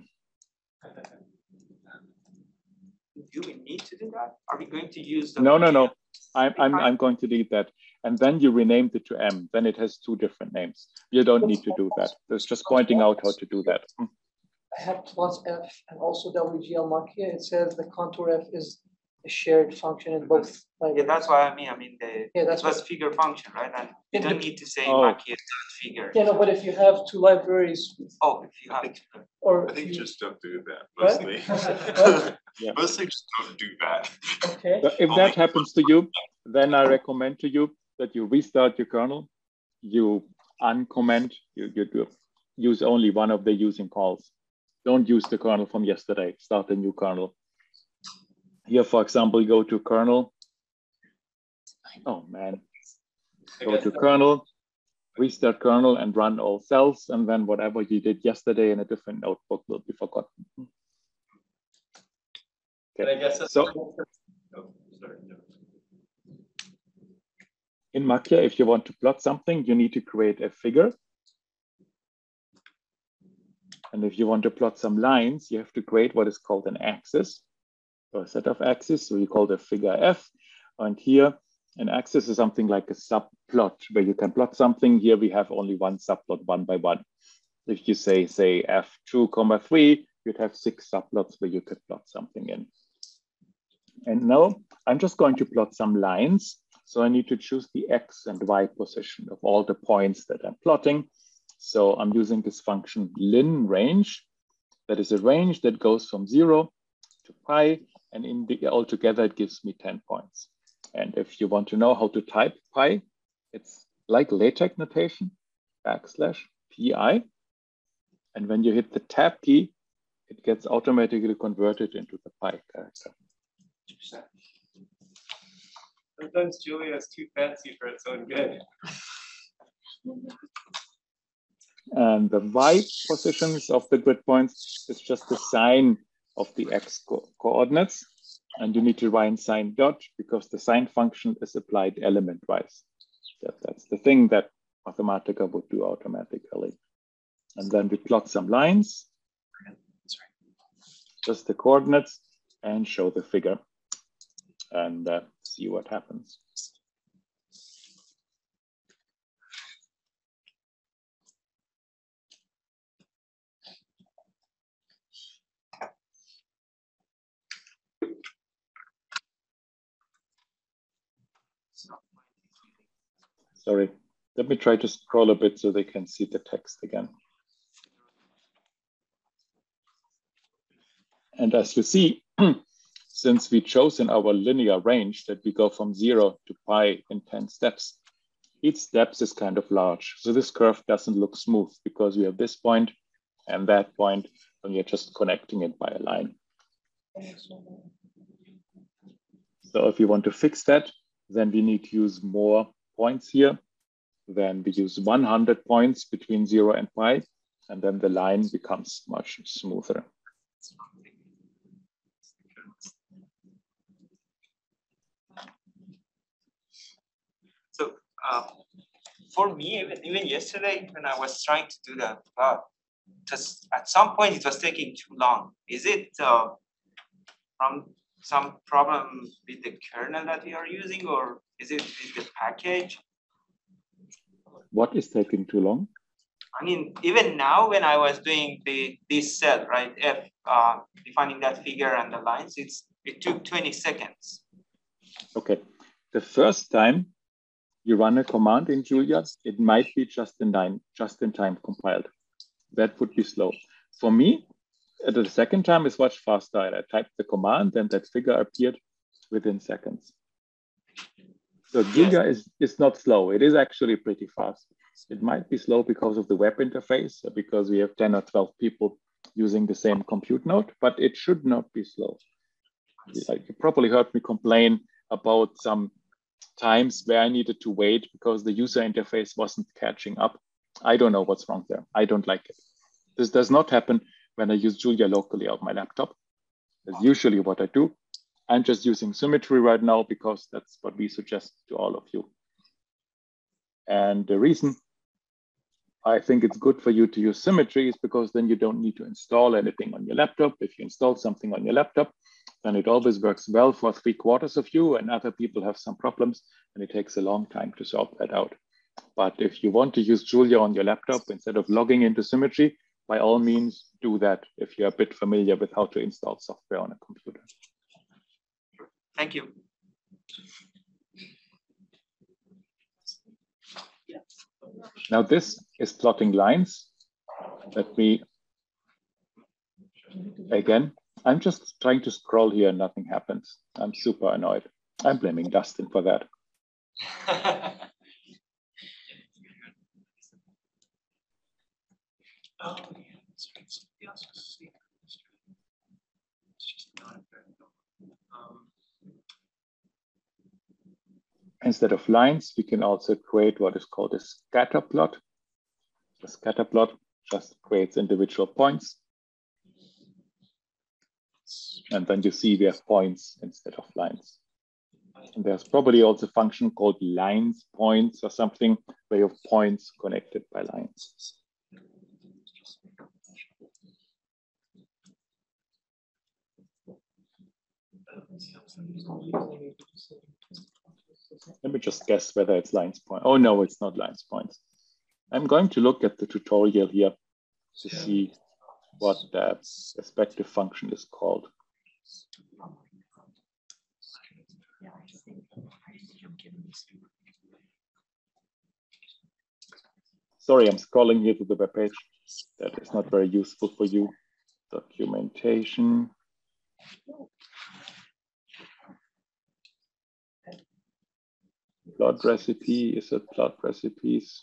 Do we need to do that? Are we going to use the No, no, no. I'm, I'm, I'm going to delete that. And then you renamed it to M. Then it has two different names. You don't need to do that. It's just pointing out how to do that. I have plus F and also W G L Makia. It says the contour F is a shared function in both. Yeah, that's what I mean. I mean, the yeah, that's it was what, figure function, right? And you don't need to say oh. Makia dot figure. Yeah, no, but if you have two libraries. Oh, if you have. Or I think you, just don't do that mostly. Yeah. Mostly just don't do that. Okay. So if that happens to you, then I recommend to you that you restart your kernel, you uncomment, you, you do, use only one of the using calls. Don't use the kernel from yesterday, start a new kernel. Here, for example, go to kernel. Oh man, go to kernel, restart kernel and run all cells, and then whatever you did yesterday in a different notebook will be forgotten. Okay. I guess that's so, oh, sorry. No. In Makia, if you want to plot something, you need to create a figure. And if you want to plot some lines, you have to create what is called an axis, or a set of axes. So you call the figure F. And here, an axis is something like a subplot, where you can plot something. Here we have only one subplot, one by one. If you say, say F two comma three, you'd have six subplots where you could plot something in. And now I'm just going to plot some lines. So I need to choose the X and Y position of all the points that I'm plotting. So I'm using this function lin range. That is a range that goes from zero to pi, and in the altogether it gives me ten points. And if you want to know how to type pi, it's like LaTeX notation, backslash pi. And when you hit the tab key, it gets automatically converted into the pi character. Sometimes Julia is too fancy for its own good. And the Y positions of the grid points is just the sign of the X co coordinates. And you need to write sign dot because the sign function is applied element-wise. That, that's the thing that Mathematica would do automatically. And then we plot some lines, just the coordinates, and show the figure. And uh, see what happens. Sorry, let me try to scroll a bit so they can see the text again. And as you see, since we chose in our linear range that we go from zero to pi in ten steps, each step is kind of large. So this curve doesn't look smooth because we have this point and that point, and you're just connecting it by a line. So if you want to fix that, then we need to use more points here. Then we use one hundred points between zero and pi, and then the line becomes much smoother. So uh, for me, even, even yesterday, when I was trying to do that plot, just at some point it was taking too long. Is it uh, from some problem with the kernel that we are using, or is it with the package? What is taking too long? I mean, even now when I was doing the this cell, right, F, uh, defining that figure and the lines, it's it took twenty seconds. Okay, the first time you run a command in Julia, it might be just in time, just in time compiled. That would be slow. For me, the second time is much faster. I typed the command and that figure appeared within seconds. So Julia yes. is, is not slow. It is actually pretty fast. It might be slow because of the web interface, because we have ten or twelve people using the same compute node, but it should not be slow. You probably heard me complain about some times where I needed to wait because the user interface wasn't catching up. I don't know what's wrong there. I don't like it. This does not happen when I use Julia locally on my laptop. That's usually what I do. I'm just using symmetry right now because that's what we suggest to all of you. And the reason I think it's good for you to use symmetry is because then you don't need to install anything on your laptop. If you install something on your laptop, then it always works well for three quarters of you, and other people have some problems and it takes a long time to solve that out. But if you want to use Julia on your laptop instead of logging into symmetry, by all means do that if you're a bit familiar with how to install software on a computer. Thank you. Now this is plotting lines. Let me, again, I'm just trying to scroll here and nothing happens. I'm super annoyed. I'm blaming Dustin for that. Oh, yeah, that's right. Somebody else was asleep. It's just not very um, Instead of lines, we can also create what is called a scatter plot. The scatter plot just creates individual points. And then you see we have points instead of lines. And there's probably also a function called lines points or something where you have points connected by lines. Let me just guess whether it's lines point. Oh no, it's not lines points. I'm going to look at the tutorial here to see what the respective function is called. Sorry, I'm scrolling here to the web page. That is not very useful for you. Documentation. Plot recipe, is it plot recipes?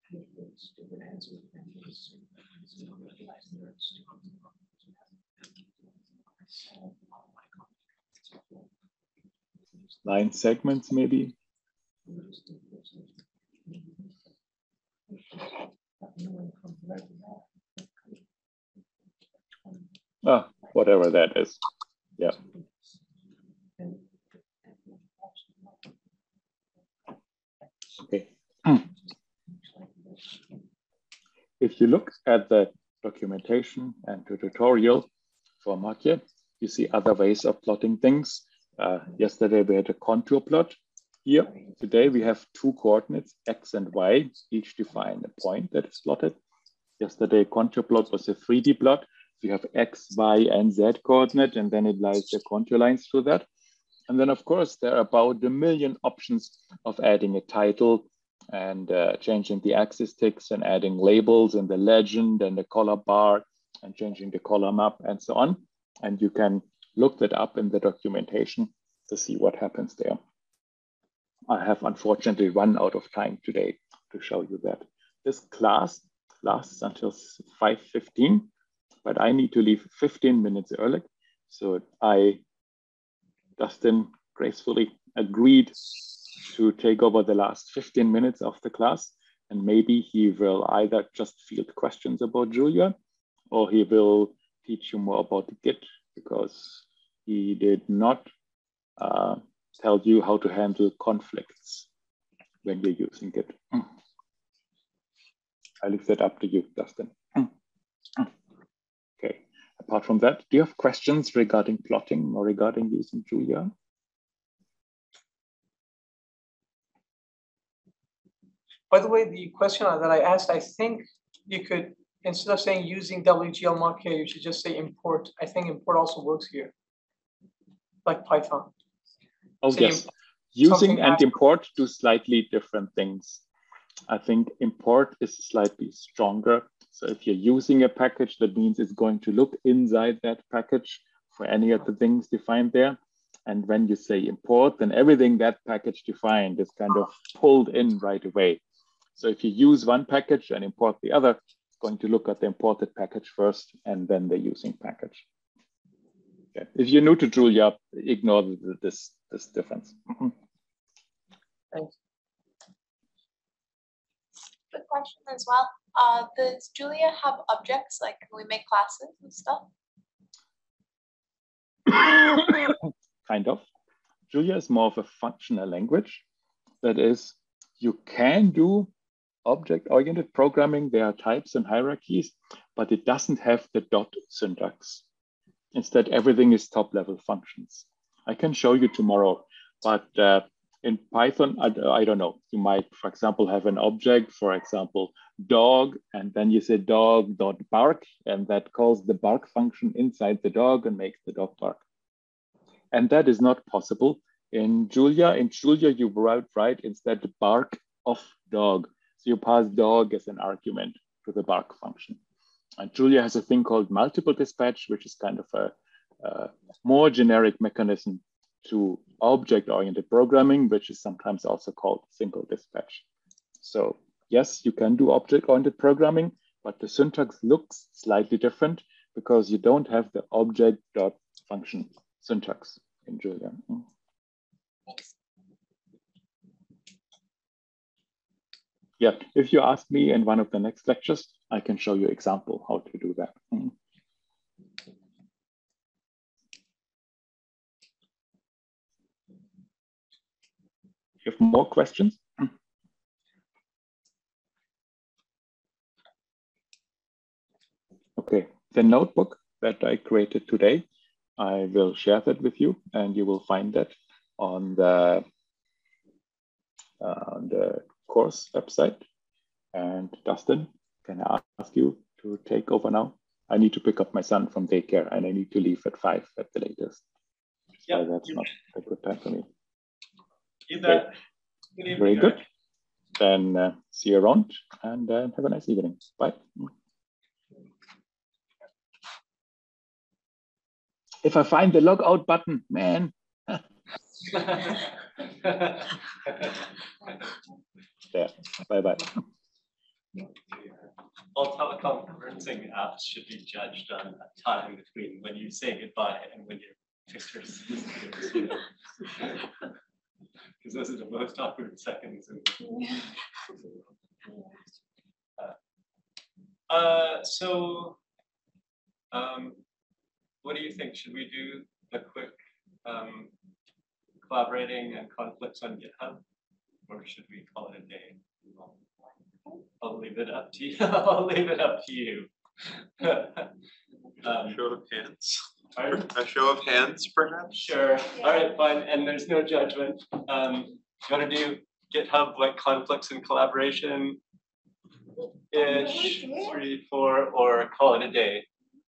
Line segments, maybe. Ah, whatever that is. Yeah. Okay. If you look at the documentation and the tutorial for Matje, you see other ways of plotting things. Uh, yesterday we had a contour plot. Here, today we have two coordinates, x and y, each define a point that is plotted. Yesterday, contour plot was a three D plot. You have x, y, and z coordinate, and then it lies the contour lines through that. And then, of course, there are about a million options of adding a title and uh, changing the axis ticks and adding labels in the legend and the color bar and changing the column up and so on. And you can look that up in the documentation to see what happens there. I have unfortunately run out of time today to show you that. This class lasts until five fifteen, but I need to leave fifteen minutes early. So I, Dustin, gracefully agreed to take over the last fifteen minutes of the class, and maybe he will either just field questions about Julia, or he will teach you more about Git, because he did not uh, tell you how to handle conflicts when you're using Git. I leave that up to you, Dustin. Okay. Apart from that, do you have questions regarding plotting or regarding using Julia? By the way, the question that I asked, I think you could, instead of saying using W G L Marquet, you should just say import. I think import also works here, like Python. Oh, so yes. Using and after. import do slightly different things. I think import is slightly stronger. So if you're using a package, that means it's going to look inside that package for any of the things defined there. And when you say import, then everything that package defined is kind of pulled in right away. So if you use one package and import the other, it's going to look at the imported package first and then the using package. Okay. If you're new to Julia, ignore this, this difference. Thanks. Good question as well. Uh, does Julia have objects? Like, can we make classes and stuff? kind of. Julia is more of a functional language. That is, you can do object-oriented programming. There are types and hierarchies, but it doesn't have the dot syntax. Instead, everything is top-level functions. I can show you tomorrow, but uh, in Python, I, I don't know. You might, for example, have an object, for example, dog, and then you say dog dot bark, and that calls the bark function inside the dog and makes the dog bark. And that is not possible in Julia. In Julia, you write, write instead the bark of dog. So you pass dog as an argument to the bark function. And Julia has a thing called multiple dispatch, which is kind of a, a more generic mechanism to object-oriented programming, which is sometimes also called single dispatch. So yes, you can do object-oriented programming, but the syntax looks slightly different because you don't have the object.function syntax in Julia. Yeah, if you ask me in one of the next lectures, I can show you example how to do that. You have more questions? Okay, the notebook that I created today, I will share that with you, and you will find that on the, uh, the course website. And Dustin, can I ask you to take over now? I need to pick up my son from daycare, and I need to leave at five at the latest. Yeah, so that's not a good time for me. You bet. Good evening, Very good. Eric. Then uh, see you around, and uh, have a nice evening. Bye. If I find the logout button, man. Yeah, bye-bye. All teleconferencing apps should be judged on a time between when you say goodbye and when your pictures disappear. Because those are the most awkward seconds. Uh, uh, so, um, what do you think? Should we do a quick um, collaborating and conflicts on GitHub, or should we call it a day? I'll leave it up to you. I'll leave it up to you. um, Show of hands. Pardon? A show of hands, perhaps? Sure. All right, fine. And there's no judgment. Um, you want to do GitHub like conflicts and collaboration ish, three, four, or call it a day.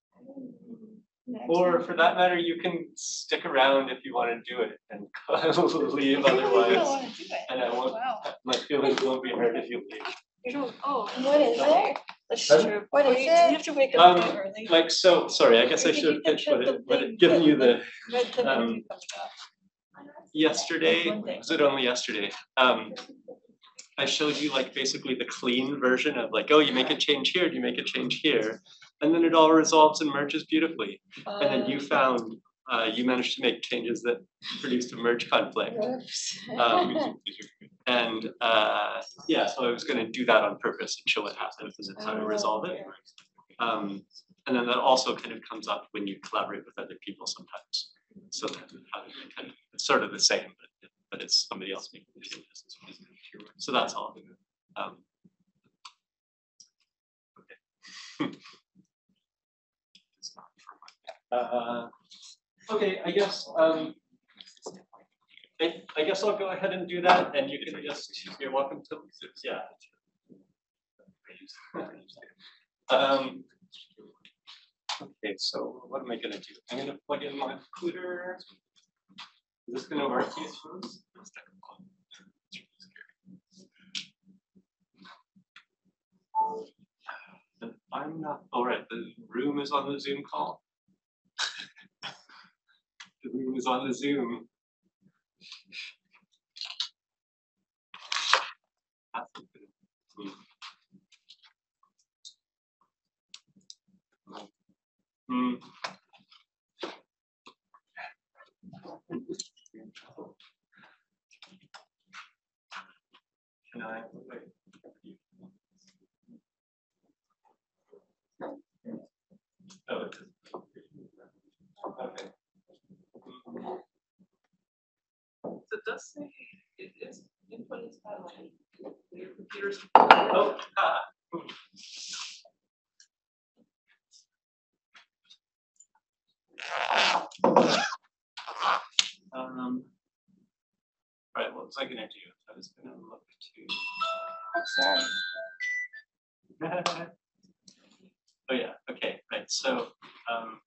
Or for that matter, you can stick around if you want to do it and leave otherwise. And I won't, my feelings won't be hurt if you leave. Oh, what is it? That's Pardon? true. What is You it? have to wake Um, up early. Like, so, sorry, I guess I should have pitched what it, what it, given you the, But the um, menu comes up. yesterday, Monday. was it only yesterday? Um, I showed you like basically the clean version of like, oh, you make a change here, you make a change here. And then it all resolves and merges beautifully. And then you found, uh, you managed to make changes that produced a merge conflict. Um, and uh, yeah, so I was going to do that on purpose and show what happens and how to resolve it. Um, and then that also kind of comes up when you collaborate with other people sometimes. So that how to kind of, it's sort of the same, but, but it's somebody else making the changes. So that's all. Um, okay. Uh, okay, I guess um, I, I guess I'll go ahead and do that, and you can just you're welcome to yeah. um, okay, so what am I gonna do? I'm gonna plug in my computer. Is this gonna work? And I'm not. All right, the room is on the Zoom call. The room is on the Zoom. Hmm. Can I wait? Oh, it is. Okay. Your computer's. Oh, ah. Um, right, what was I gonna do? I was gonna look to. Sorry. Oh yeah, okay, right, so, um.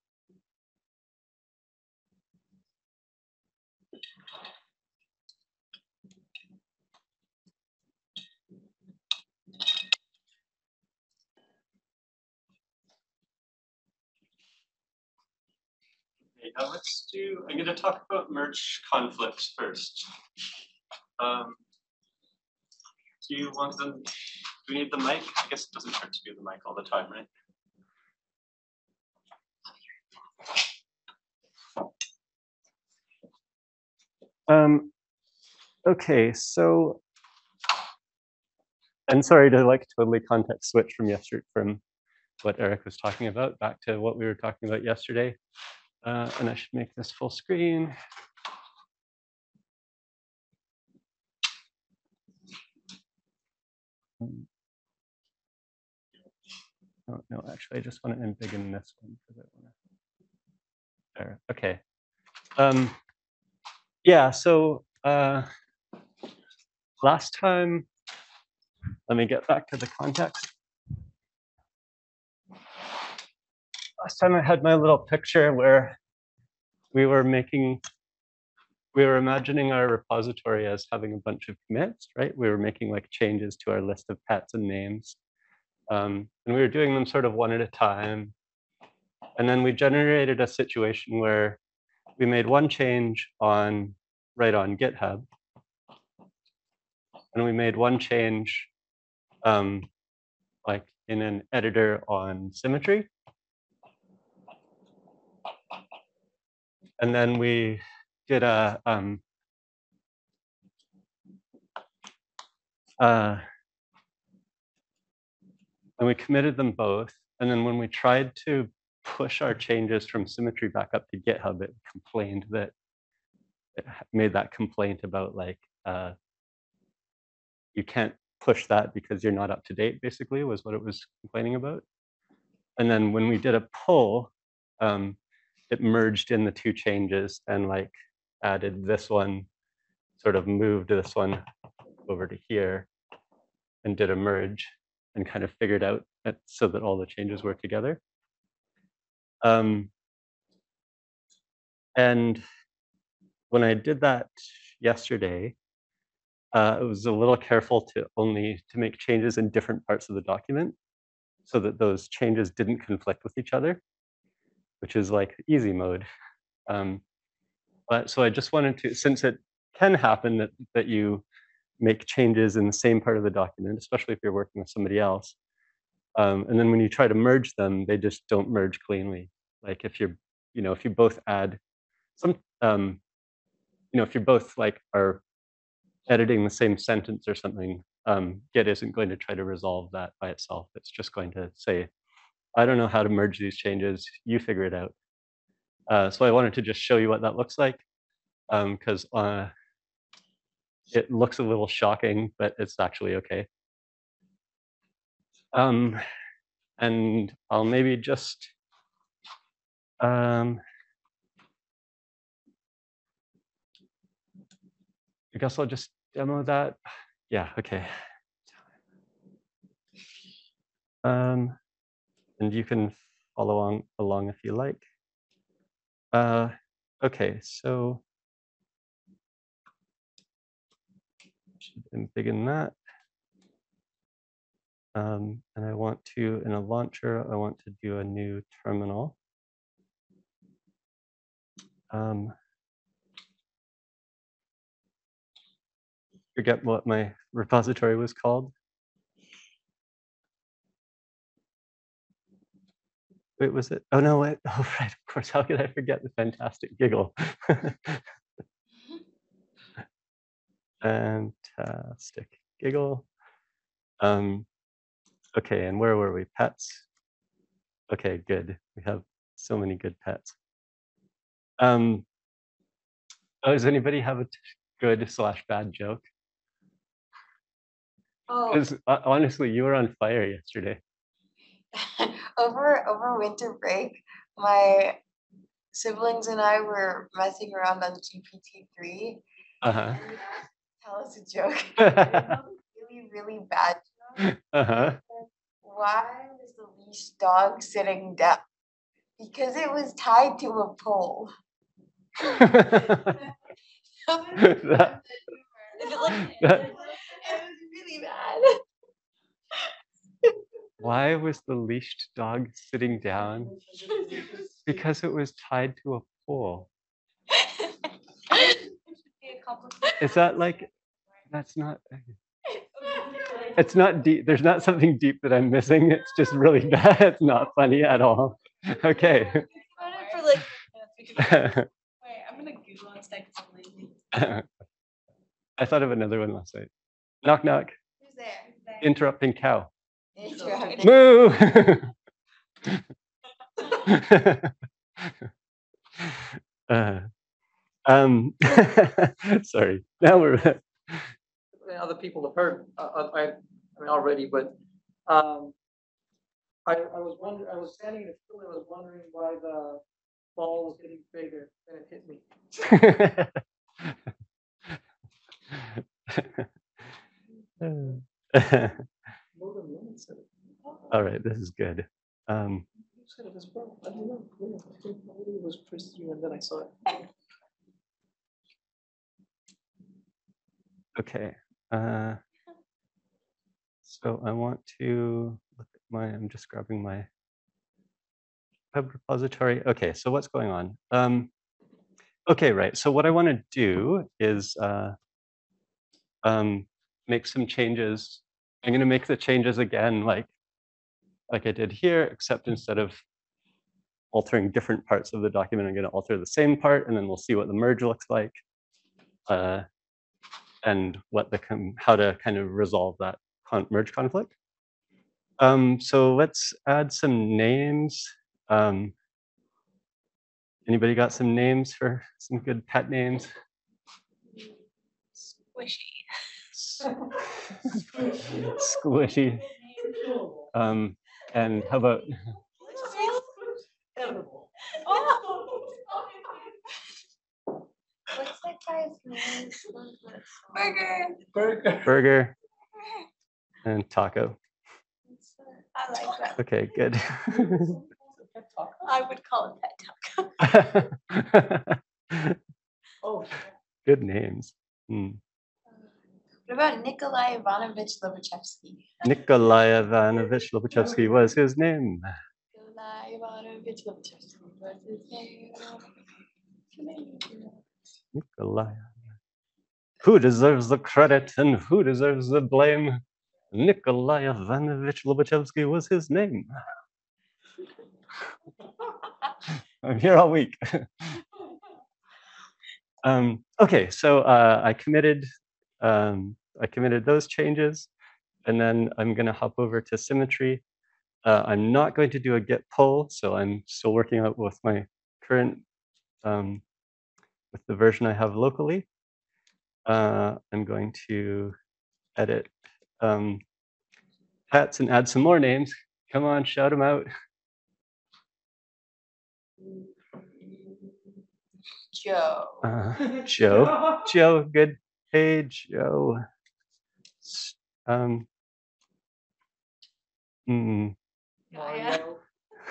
Okay, now let's do, I'm gonna talk about merge conflicts first. Um, do you want them, do we need the mic? I guess it doesn't hurt to do the mic all the time, right? Um, okay, so, and sorry to like totally context switch from yesterday, from what Eric was talking about back to what we were talking about yesterday. Uh, and I should make this full screen. Oh, no, actually, I just want to embiggen this one because I want to. There, okay. Um, yeah, so uh, last time, let me get back to the context. Last time I had my little picture where we were making, we were imagining our repository as having a bunch of commits, right? We were making like changes to our list of pets and names. Um, and we were doing them sort of one at a time. And then we generated a situation where we made one change on, right on GitHub. And we made one change um, like in an editor on Symmetry. And then we did a, um, uh, and we committed them both. And then when we tried to push our changes from Symmetry back up to GitHub, it complained that, it made that complaint about like, uh, you can't push that because you're not up to date, basically, was what it was complaining about. And then when we did a pull, um, it merged in the two changes and like added this one, sort of moved this one over to here and did a merge and kind of figured out that, so that all the changes were together. Um, and when I did that yesterday, uh, I was a little careful to only to make changes in different parts of the document so that those changes didn't conflict with each other, which is like easy mode. Um, but so I just wanted to, since it can happen that, that you make changes in the same part of the document, especially if you're working with somebody else. Um, and then when you try to merge them, they just don't merge cleanly. Like if you're, you know, if you both add some, um, you know, if you both like are editing the same sentence or something, um, Git isn't going to try to resolve that by itself. It's just going to say, I don't know how to merge these changes, you figure it out. Uh, so I wanted to just show you what that looks like, because um, uh, it looks a little shocking, but it's actually okay. Um, and I'll maybe just, um, I guess I'll just demo that. Yeah, okay. Um, and you can follow along, along if you like. Uh, okay, so should embiggen that. Um, and I want to, in a launcher, I want to do a new terminal. Um, forget what my repository was called. Wait, was it? Oh no, wait. Oh right, of course. How could I forget the fantastic giggle? Fantastic giggle. Um, okay, and where were we? Pets. Okay, good. We have so many good pets. Um, oh, does anybody have a good slash bad joke? Oh, 'Cause uh, honestly, you were on fire yesterday. over over winter break, my siblings and I were messing around on G P T three. Uh-huh. Tell us a joke. Uh-huh. Really, really bad joke. Why was the leash dog sitting down? Because it was tied to a pole. That- It like- that- it was really bad. Why was the leashed dog sitting down? Because it was tied to a pole. Is that like, that's not, it's not deep. There's not something deep that I'm missing. It's just really bad. It's not funny at all. Okay. For like, wait, I'm gonna Google instead because I'm lazy. I thought of another one last night. Knock, knock. Who's there? Interrupting cow. Interrupting. Moo! uh, um, sorry. Now we're. Other people have heard, uh, I, I mean, already, but, um, I, I was wondering, I was standing in the field, I was wondering why the ball was getting bigger and it hit me. All right, this is good. Um, You said it as well. I don't know. Yeah, I think maybe it was first you and then I saw it. okay. Uh, so I want to look at my, I'm just grabbing my web repository. Okay, so what's going on? Um, okay, right. So what I want to do is uh, um, make some changes. I'm going to make the changes again, like like I did here, except instead of altering different parts of the document, I'm going to alter the same part, and then we'll see what the merge looks like, uh, and what the how to kind of resolve that con merge conflict. Um, so let's add some names. Um, anybody got some names for some good pet names? Squishy. Squishy. Um, and how about What's that guy's name? Burger. Burger. burger and taco? I like that. Okay, good. I would call it pet taco. Oh. Good names. Hmm. What about Nikolai Ivanovich Lobachevsky? Nikolai Ivanovich Lobachevsky was his name. Nikolai Ivanovich Lobachevsky was his name. Nikolai. Who deserves the credit and who deserves the blame? Nikolai Ivanovich Lobachevsky was his name. I'm here all week. um, okay, so uh, I committed. Um, I committed those changes, and then I'm going to hop over to symmetry. Uh, I'm not going to do a git pull, so I'm still working out with my current, um, with the version I have locally. Uh, I'm going to edit um, hats and add some more names. Come on, shout them out. Joe. Uh, Joe. Joe, good. Hey, Joe. Um, mm. Mario.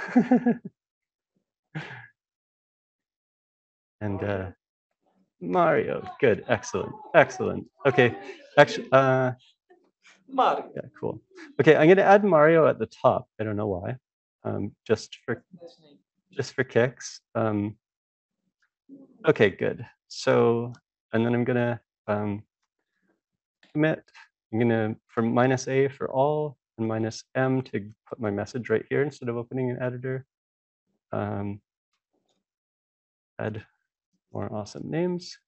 and uh, Mario. Good. Excellent. Excellent. Okay. Actually, uh, Mario. yeah, cool. Okay, I'm going to add Mario at the top. I don't know why. Um, just for just for kicks. Um, okay, good. So, and then I'm going to um, commit. I'm going to, for minus A for all, and minus M to put my message right here instead of opening an editor. Um, add more awesome names.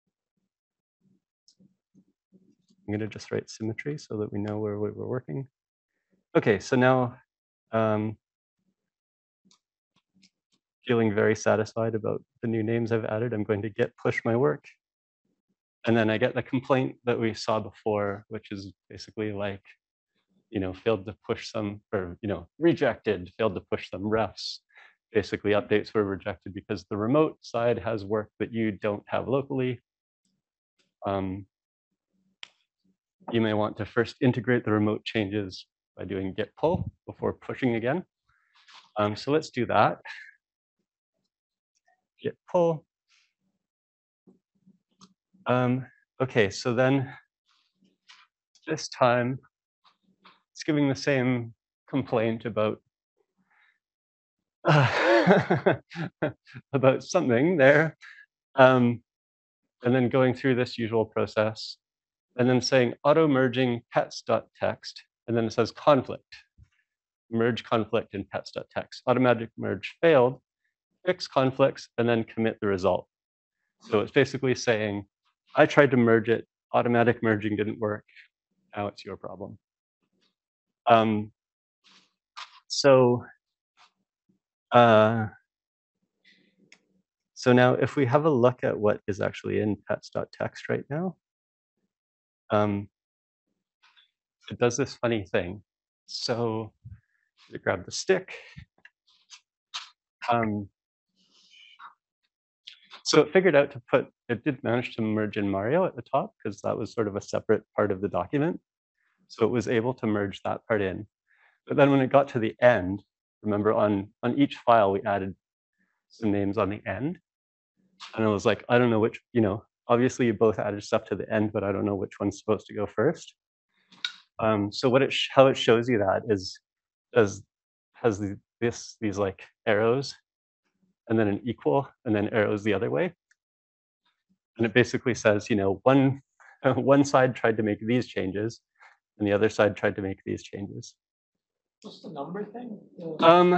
I'm going to just write symmetry so that we know where we're working. Okay, so now um, feeling very satisfied about the new names I've added, I'm going to git push my work. And then I get the complaint that we saw before, which is basically like, you know, failed to push some, or, you know, rejected, failed to push some refs. Basically, updates were rejected because the remote side has work that you don't have locally. Um, you may want to first integrate the remote changes by doing git pull before pushing again. Um, so let's do that. Git pull. Um, okay, so then this time it's giving the same complaint about uh, about something there, um, and then going through this usual process, and then saying auto merging pets.txt, and then it says conflict, merge conflict in pets.txt, automatic merge failed, fix conflicts, and then commit the result. So it's basically saying, I tried to merge it, automatic merging didn't work, now it's your problem. Um, so, uh, so now if we have a look at what is actually in pets.txt right now, um, it does this funny thing. So you grab the stick. Um, so it figured out to put, it did manage to merge in Mario at the top because that was sort of a separate part of the document. So it was able to merge that part in. But then when it got to the end, remember on, on each file, we added some names on the end. And I was like, I don't know which, you know, obviously you both added stuff to the end, but I don't know which one's supposed to go first. Um, so what it sh how it shows you that is, does has the, this these like arrows, and then an equal, and then arrows the other way. And it basically says, you know, one one side tried to make these changes, and the other side tried to make these changes. What's the number thing? Um,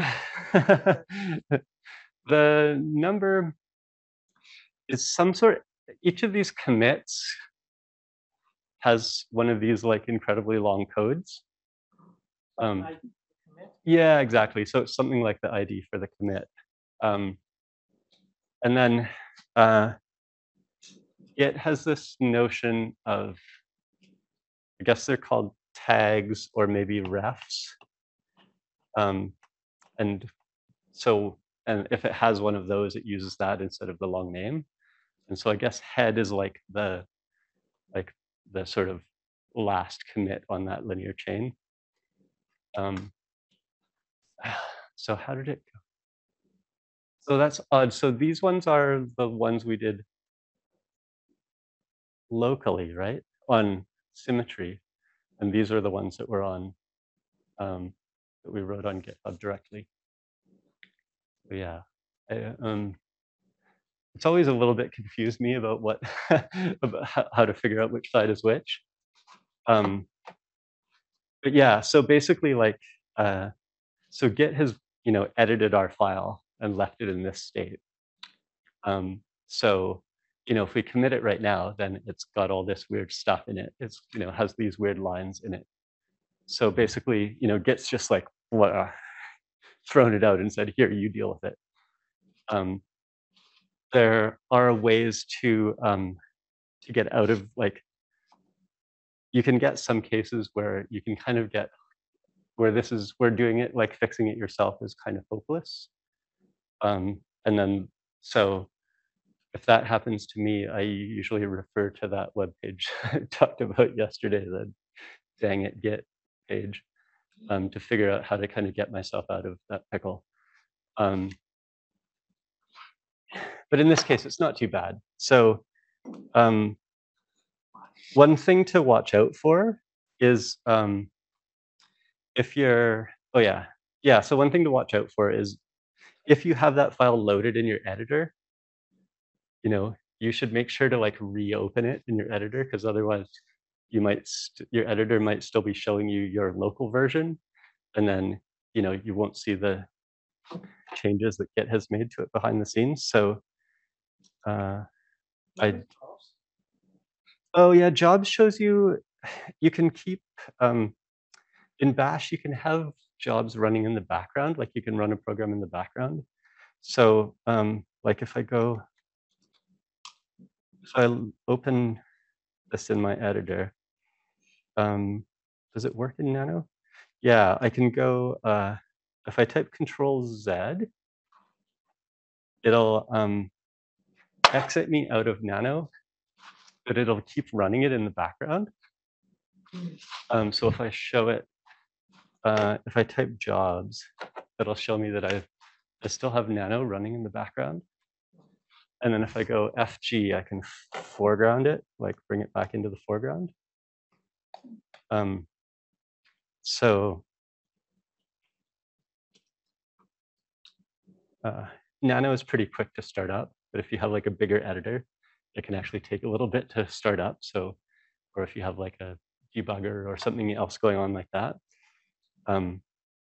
the number is some sort. Each of these commits has one of these like incredibly long codes. Um, yeah, exactly. So it's something like the I D for the commit. Um, and then uh, it has this notion of, I guess they're called tags or maybe refs. Um, and so, and if it has one of those, it uses that instead of the long name. And so I guess head is like the, like the sort of last commit on that linear chain. Um, so how did it go? So that's odd. So these ones are the ones we did locally, right? On symmetry. And these are the ones that were on, um, that we wrote on GitHub directly. But yeah, I, um, it's always a little bit confused me about what, about how to figure out which side is which. Um, but yeah, so basically like, uh, so Git has, you know, edited our file and left it in this state. Um, so, you know, if we commit it right now, then it's got all this weird stuff in it. It's, you know, has these weird lines in it. So basically, you know, Git's just like, uh, thrown it out and said, here, you deal with it. Um, there are ways to, um, to get out of, like, you can get some cases where you can kind of get, where this is, where doing it, like fixing it yourself is kind of hopeless. Um, and then, so if that happens to me, I usually refer to that web page I talked about yesterday, the dang it Git page, um, to figure out how to kind of get myself out of that pickle. Um, but in this case, it's not too bad. So um, one thing to watch out for is um, if you're, oh yeah, yeah, so one thing to watch out for is if you have that file loaded in your editor, you know, you should make sure to like reopen it in your editor, because otherwise you might, your editor might still be showing you your local version, and then, you know, you won't see the changes that Git has made to it behind the scenes. So uh, I, oh yeah, jobs shows you, you can keep, um, in Bash, you can have jobs running in the background, like you can run a program in the background. So um, like if I go, if I open this in my editor. Um, does it work in Nano? Yeah, I can go, uh, if I type Control Z, it'll um, exit me out of Nano, but it'll keep running it in the background. Um, so if I show it, uh, if I type jobs, it'll show me that I've, I still have Nano running in the background. And then if I go F G, I can foreground it, like bring it back into the foreground. Um, so uh, Nano is pretty quick to start up, but if you have like a bigger editor, it can actually take a little bit to start up. So, or if you have like a debugger or something else going on like that, um,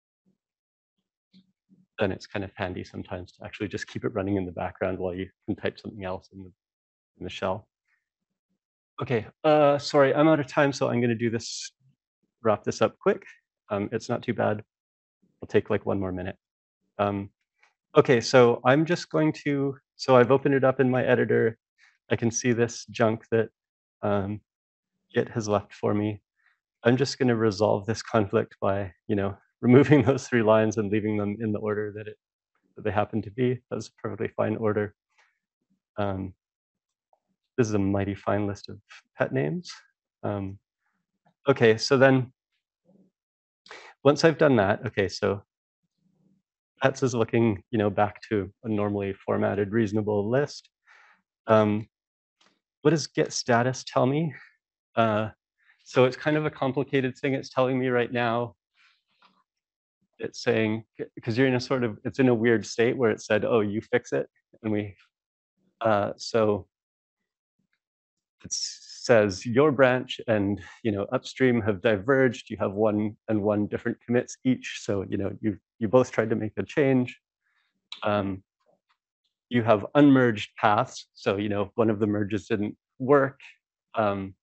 then it's kind of handy sometimes to actually just keep it running in the background while you can type something else in the, in the shell. Okay, uh, sorry, I'm out of time, so I'm going to do this, wrap this up quick. Um, it's not too bad. It'll take like one more minute. Um, okay, so I'm just going to, so I've opened it up in my editor. I can see this junk that um, Git has left for me. I'm just going to resolve this conflict by, you know, removing those three lines and leaving them in the order that, it, that they happen to be. That's a perfectly fine order. Um, this is a mighty fine list of pet names. Um, okay, so then once I've done that, okay, so pets is looking, you know, back to a normally formatted, reasonable list. Um, what does get status tell me? Uh, so it's kind of a complicated thing. It's telling me right now, it's saying, because you're in a sort of, it's in a weird state where it said, oh, you fix it. And we, uh, so it says your branch and, you know, upstream have diverged. You have one and one different commits each. So, you know, you you both tried to make a change. Um, you have unmerged paths. So, you know, one of the merges didn't work. Um,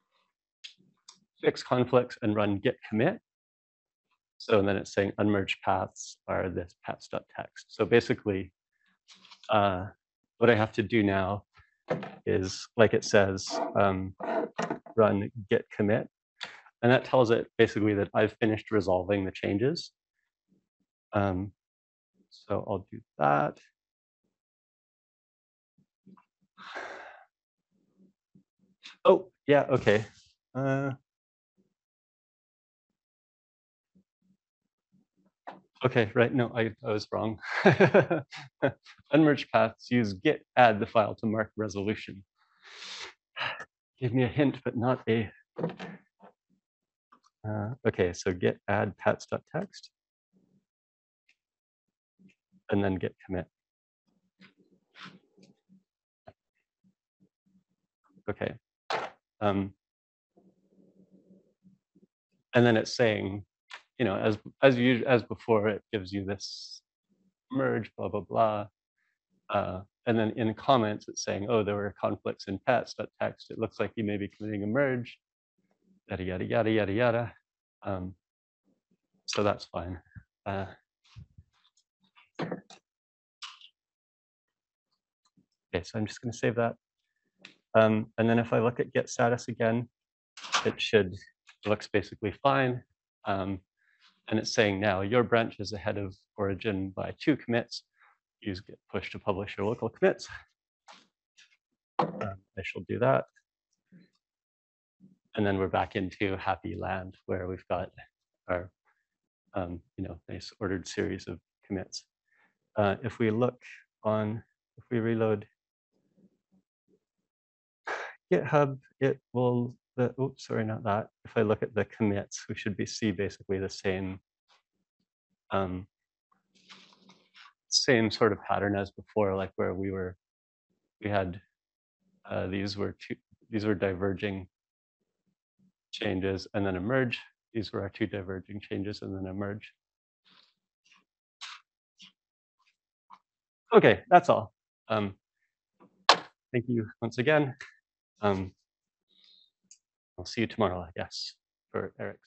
fix conflicts and run git commit. So and then it's saying unmerged paths are this pets.txt. So basically, uh, what I have to do now is, like it says, um, run git commit. And that tells it basically that I've finished resolving the changes. Um, so I'll do that. Oh, yeah, okay. Uh, okay, right, no, I, I was wrong. Unmerged paths use git add the file to mark resolution. Give me a hint, but not a. Uh, okay, so git add pets.txt. And then git commit. Okay. Um, and then it's saying, you know, as as you as before, it gives you this merge, blah blah blah, uh, and then in comments, it's saying, oh, there were conflicts in pets.txt. It looks like you may be committing a merge, yada yada yada yada yada. Um, so that's fine. Uh, okay, so I'm just going to save that. Um, and then if I look at get status again, it should, it looks basically fine. Um, and it's saying now your branch is ahead of origin by two commits. Use git push to publish your local commits. Um, I shall do that. And then we're back into happy land where we've got our, um, you know, nice ordered series of commits. Uh, if we look on, if we reload GitHub, it will, the, oops, sorry, not that. If I look at the commits, we should be see basically the same, um, same sort of pattern as before, like where we were, we had, uh, these were two, these were diverging changes and then a merge. These were our two diverging changes and then a merge. Okay, that's all. Um, thank you once again. Um, I'll see you tomorrow, I guess, for Eric's.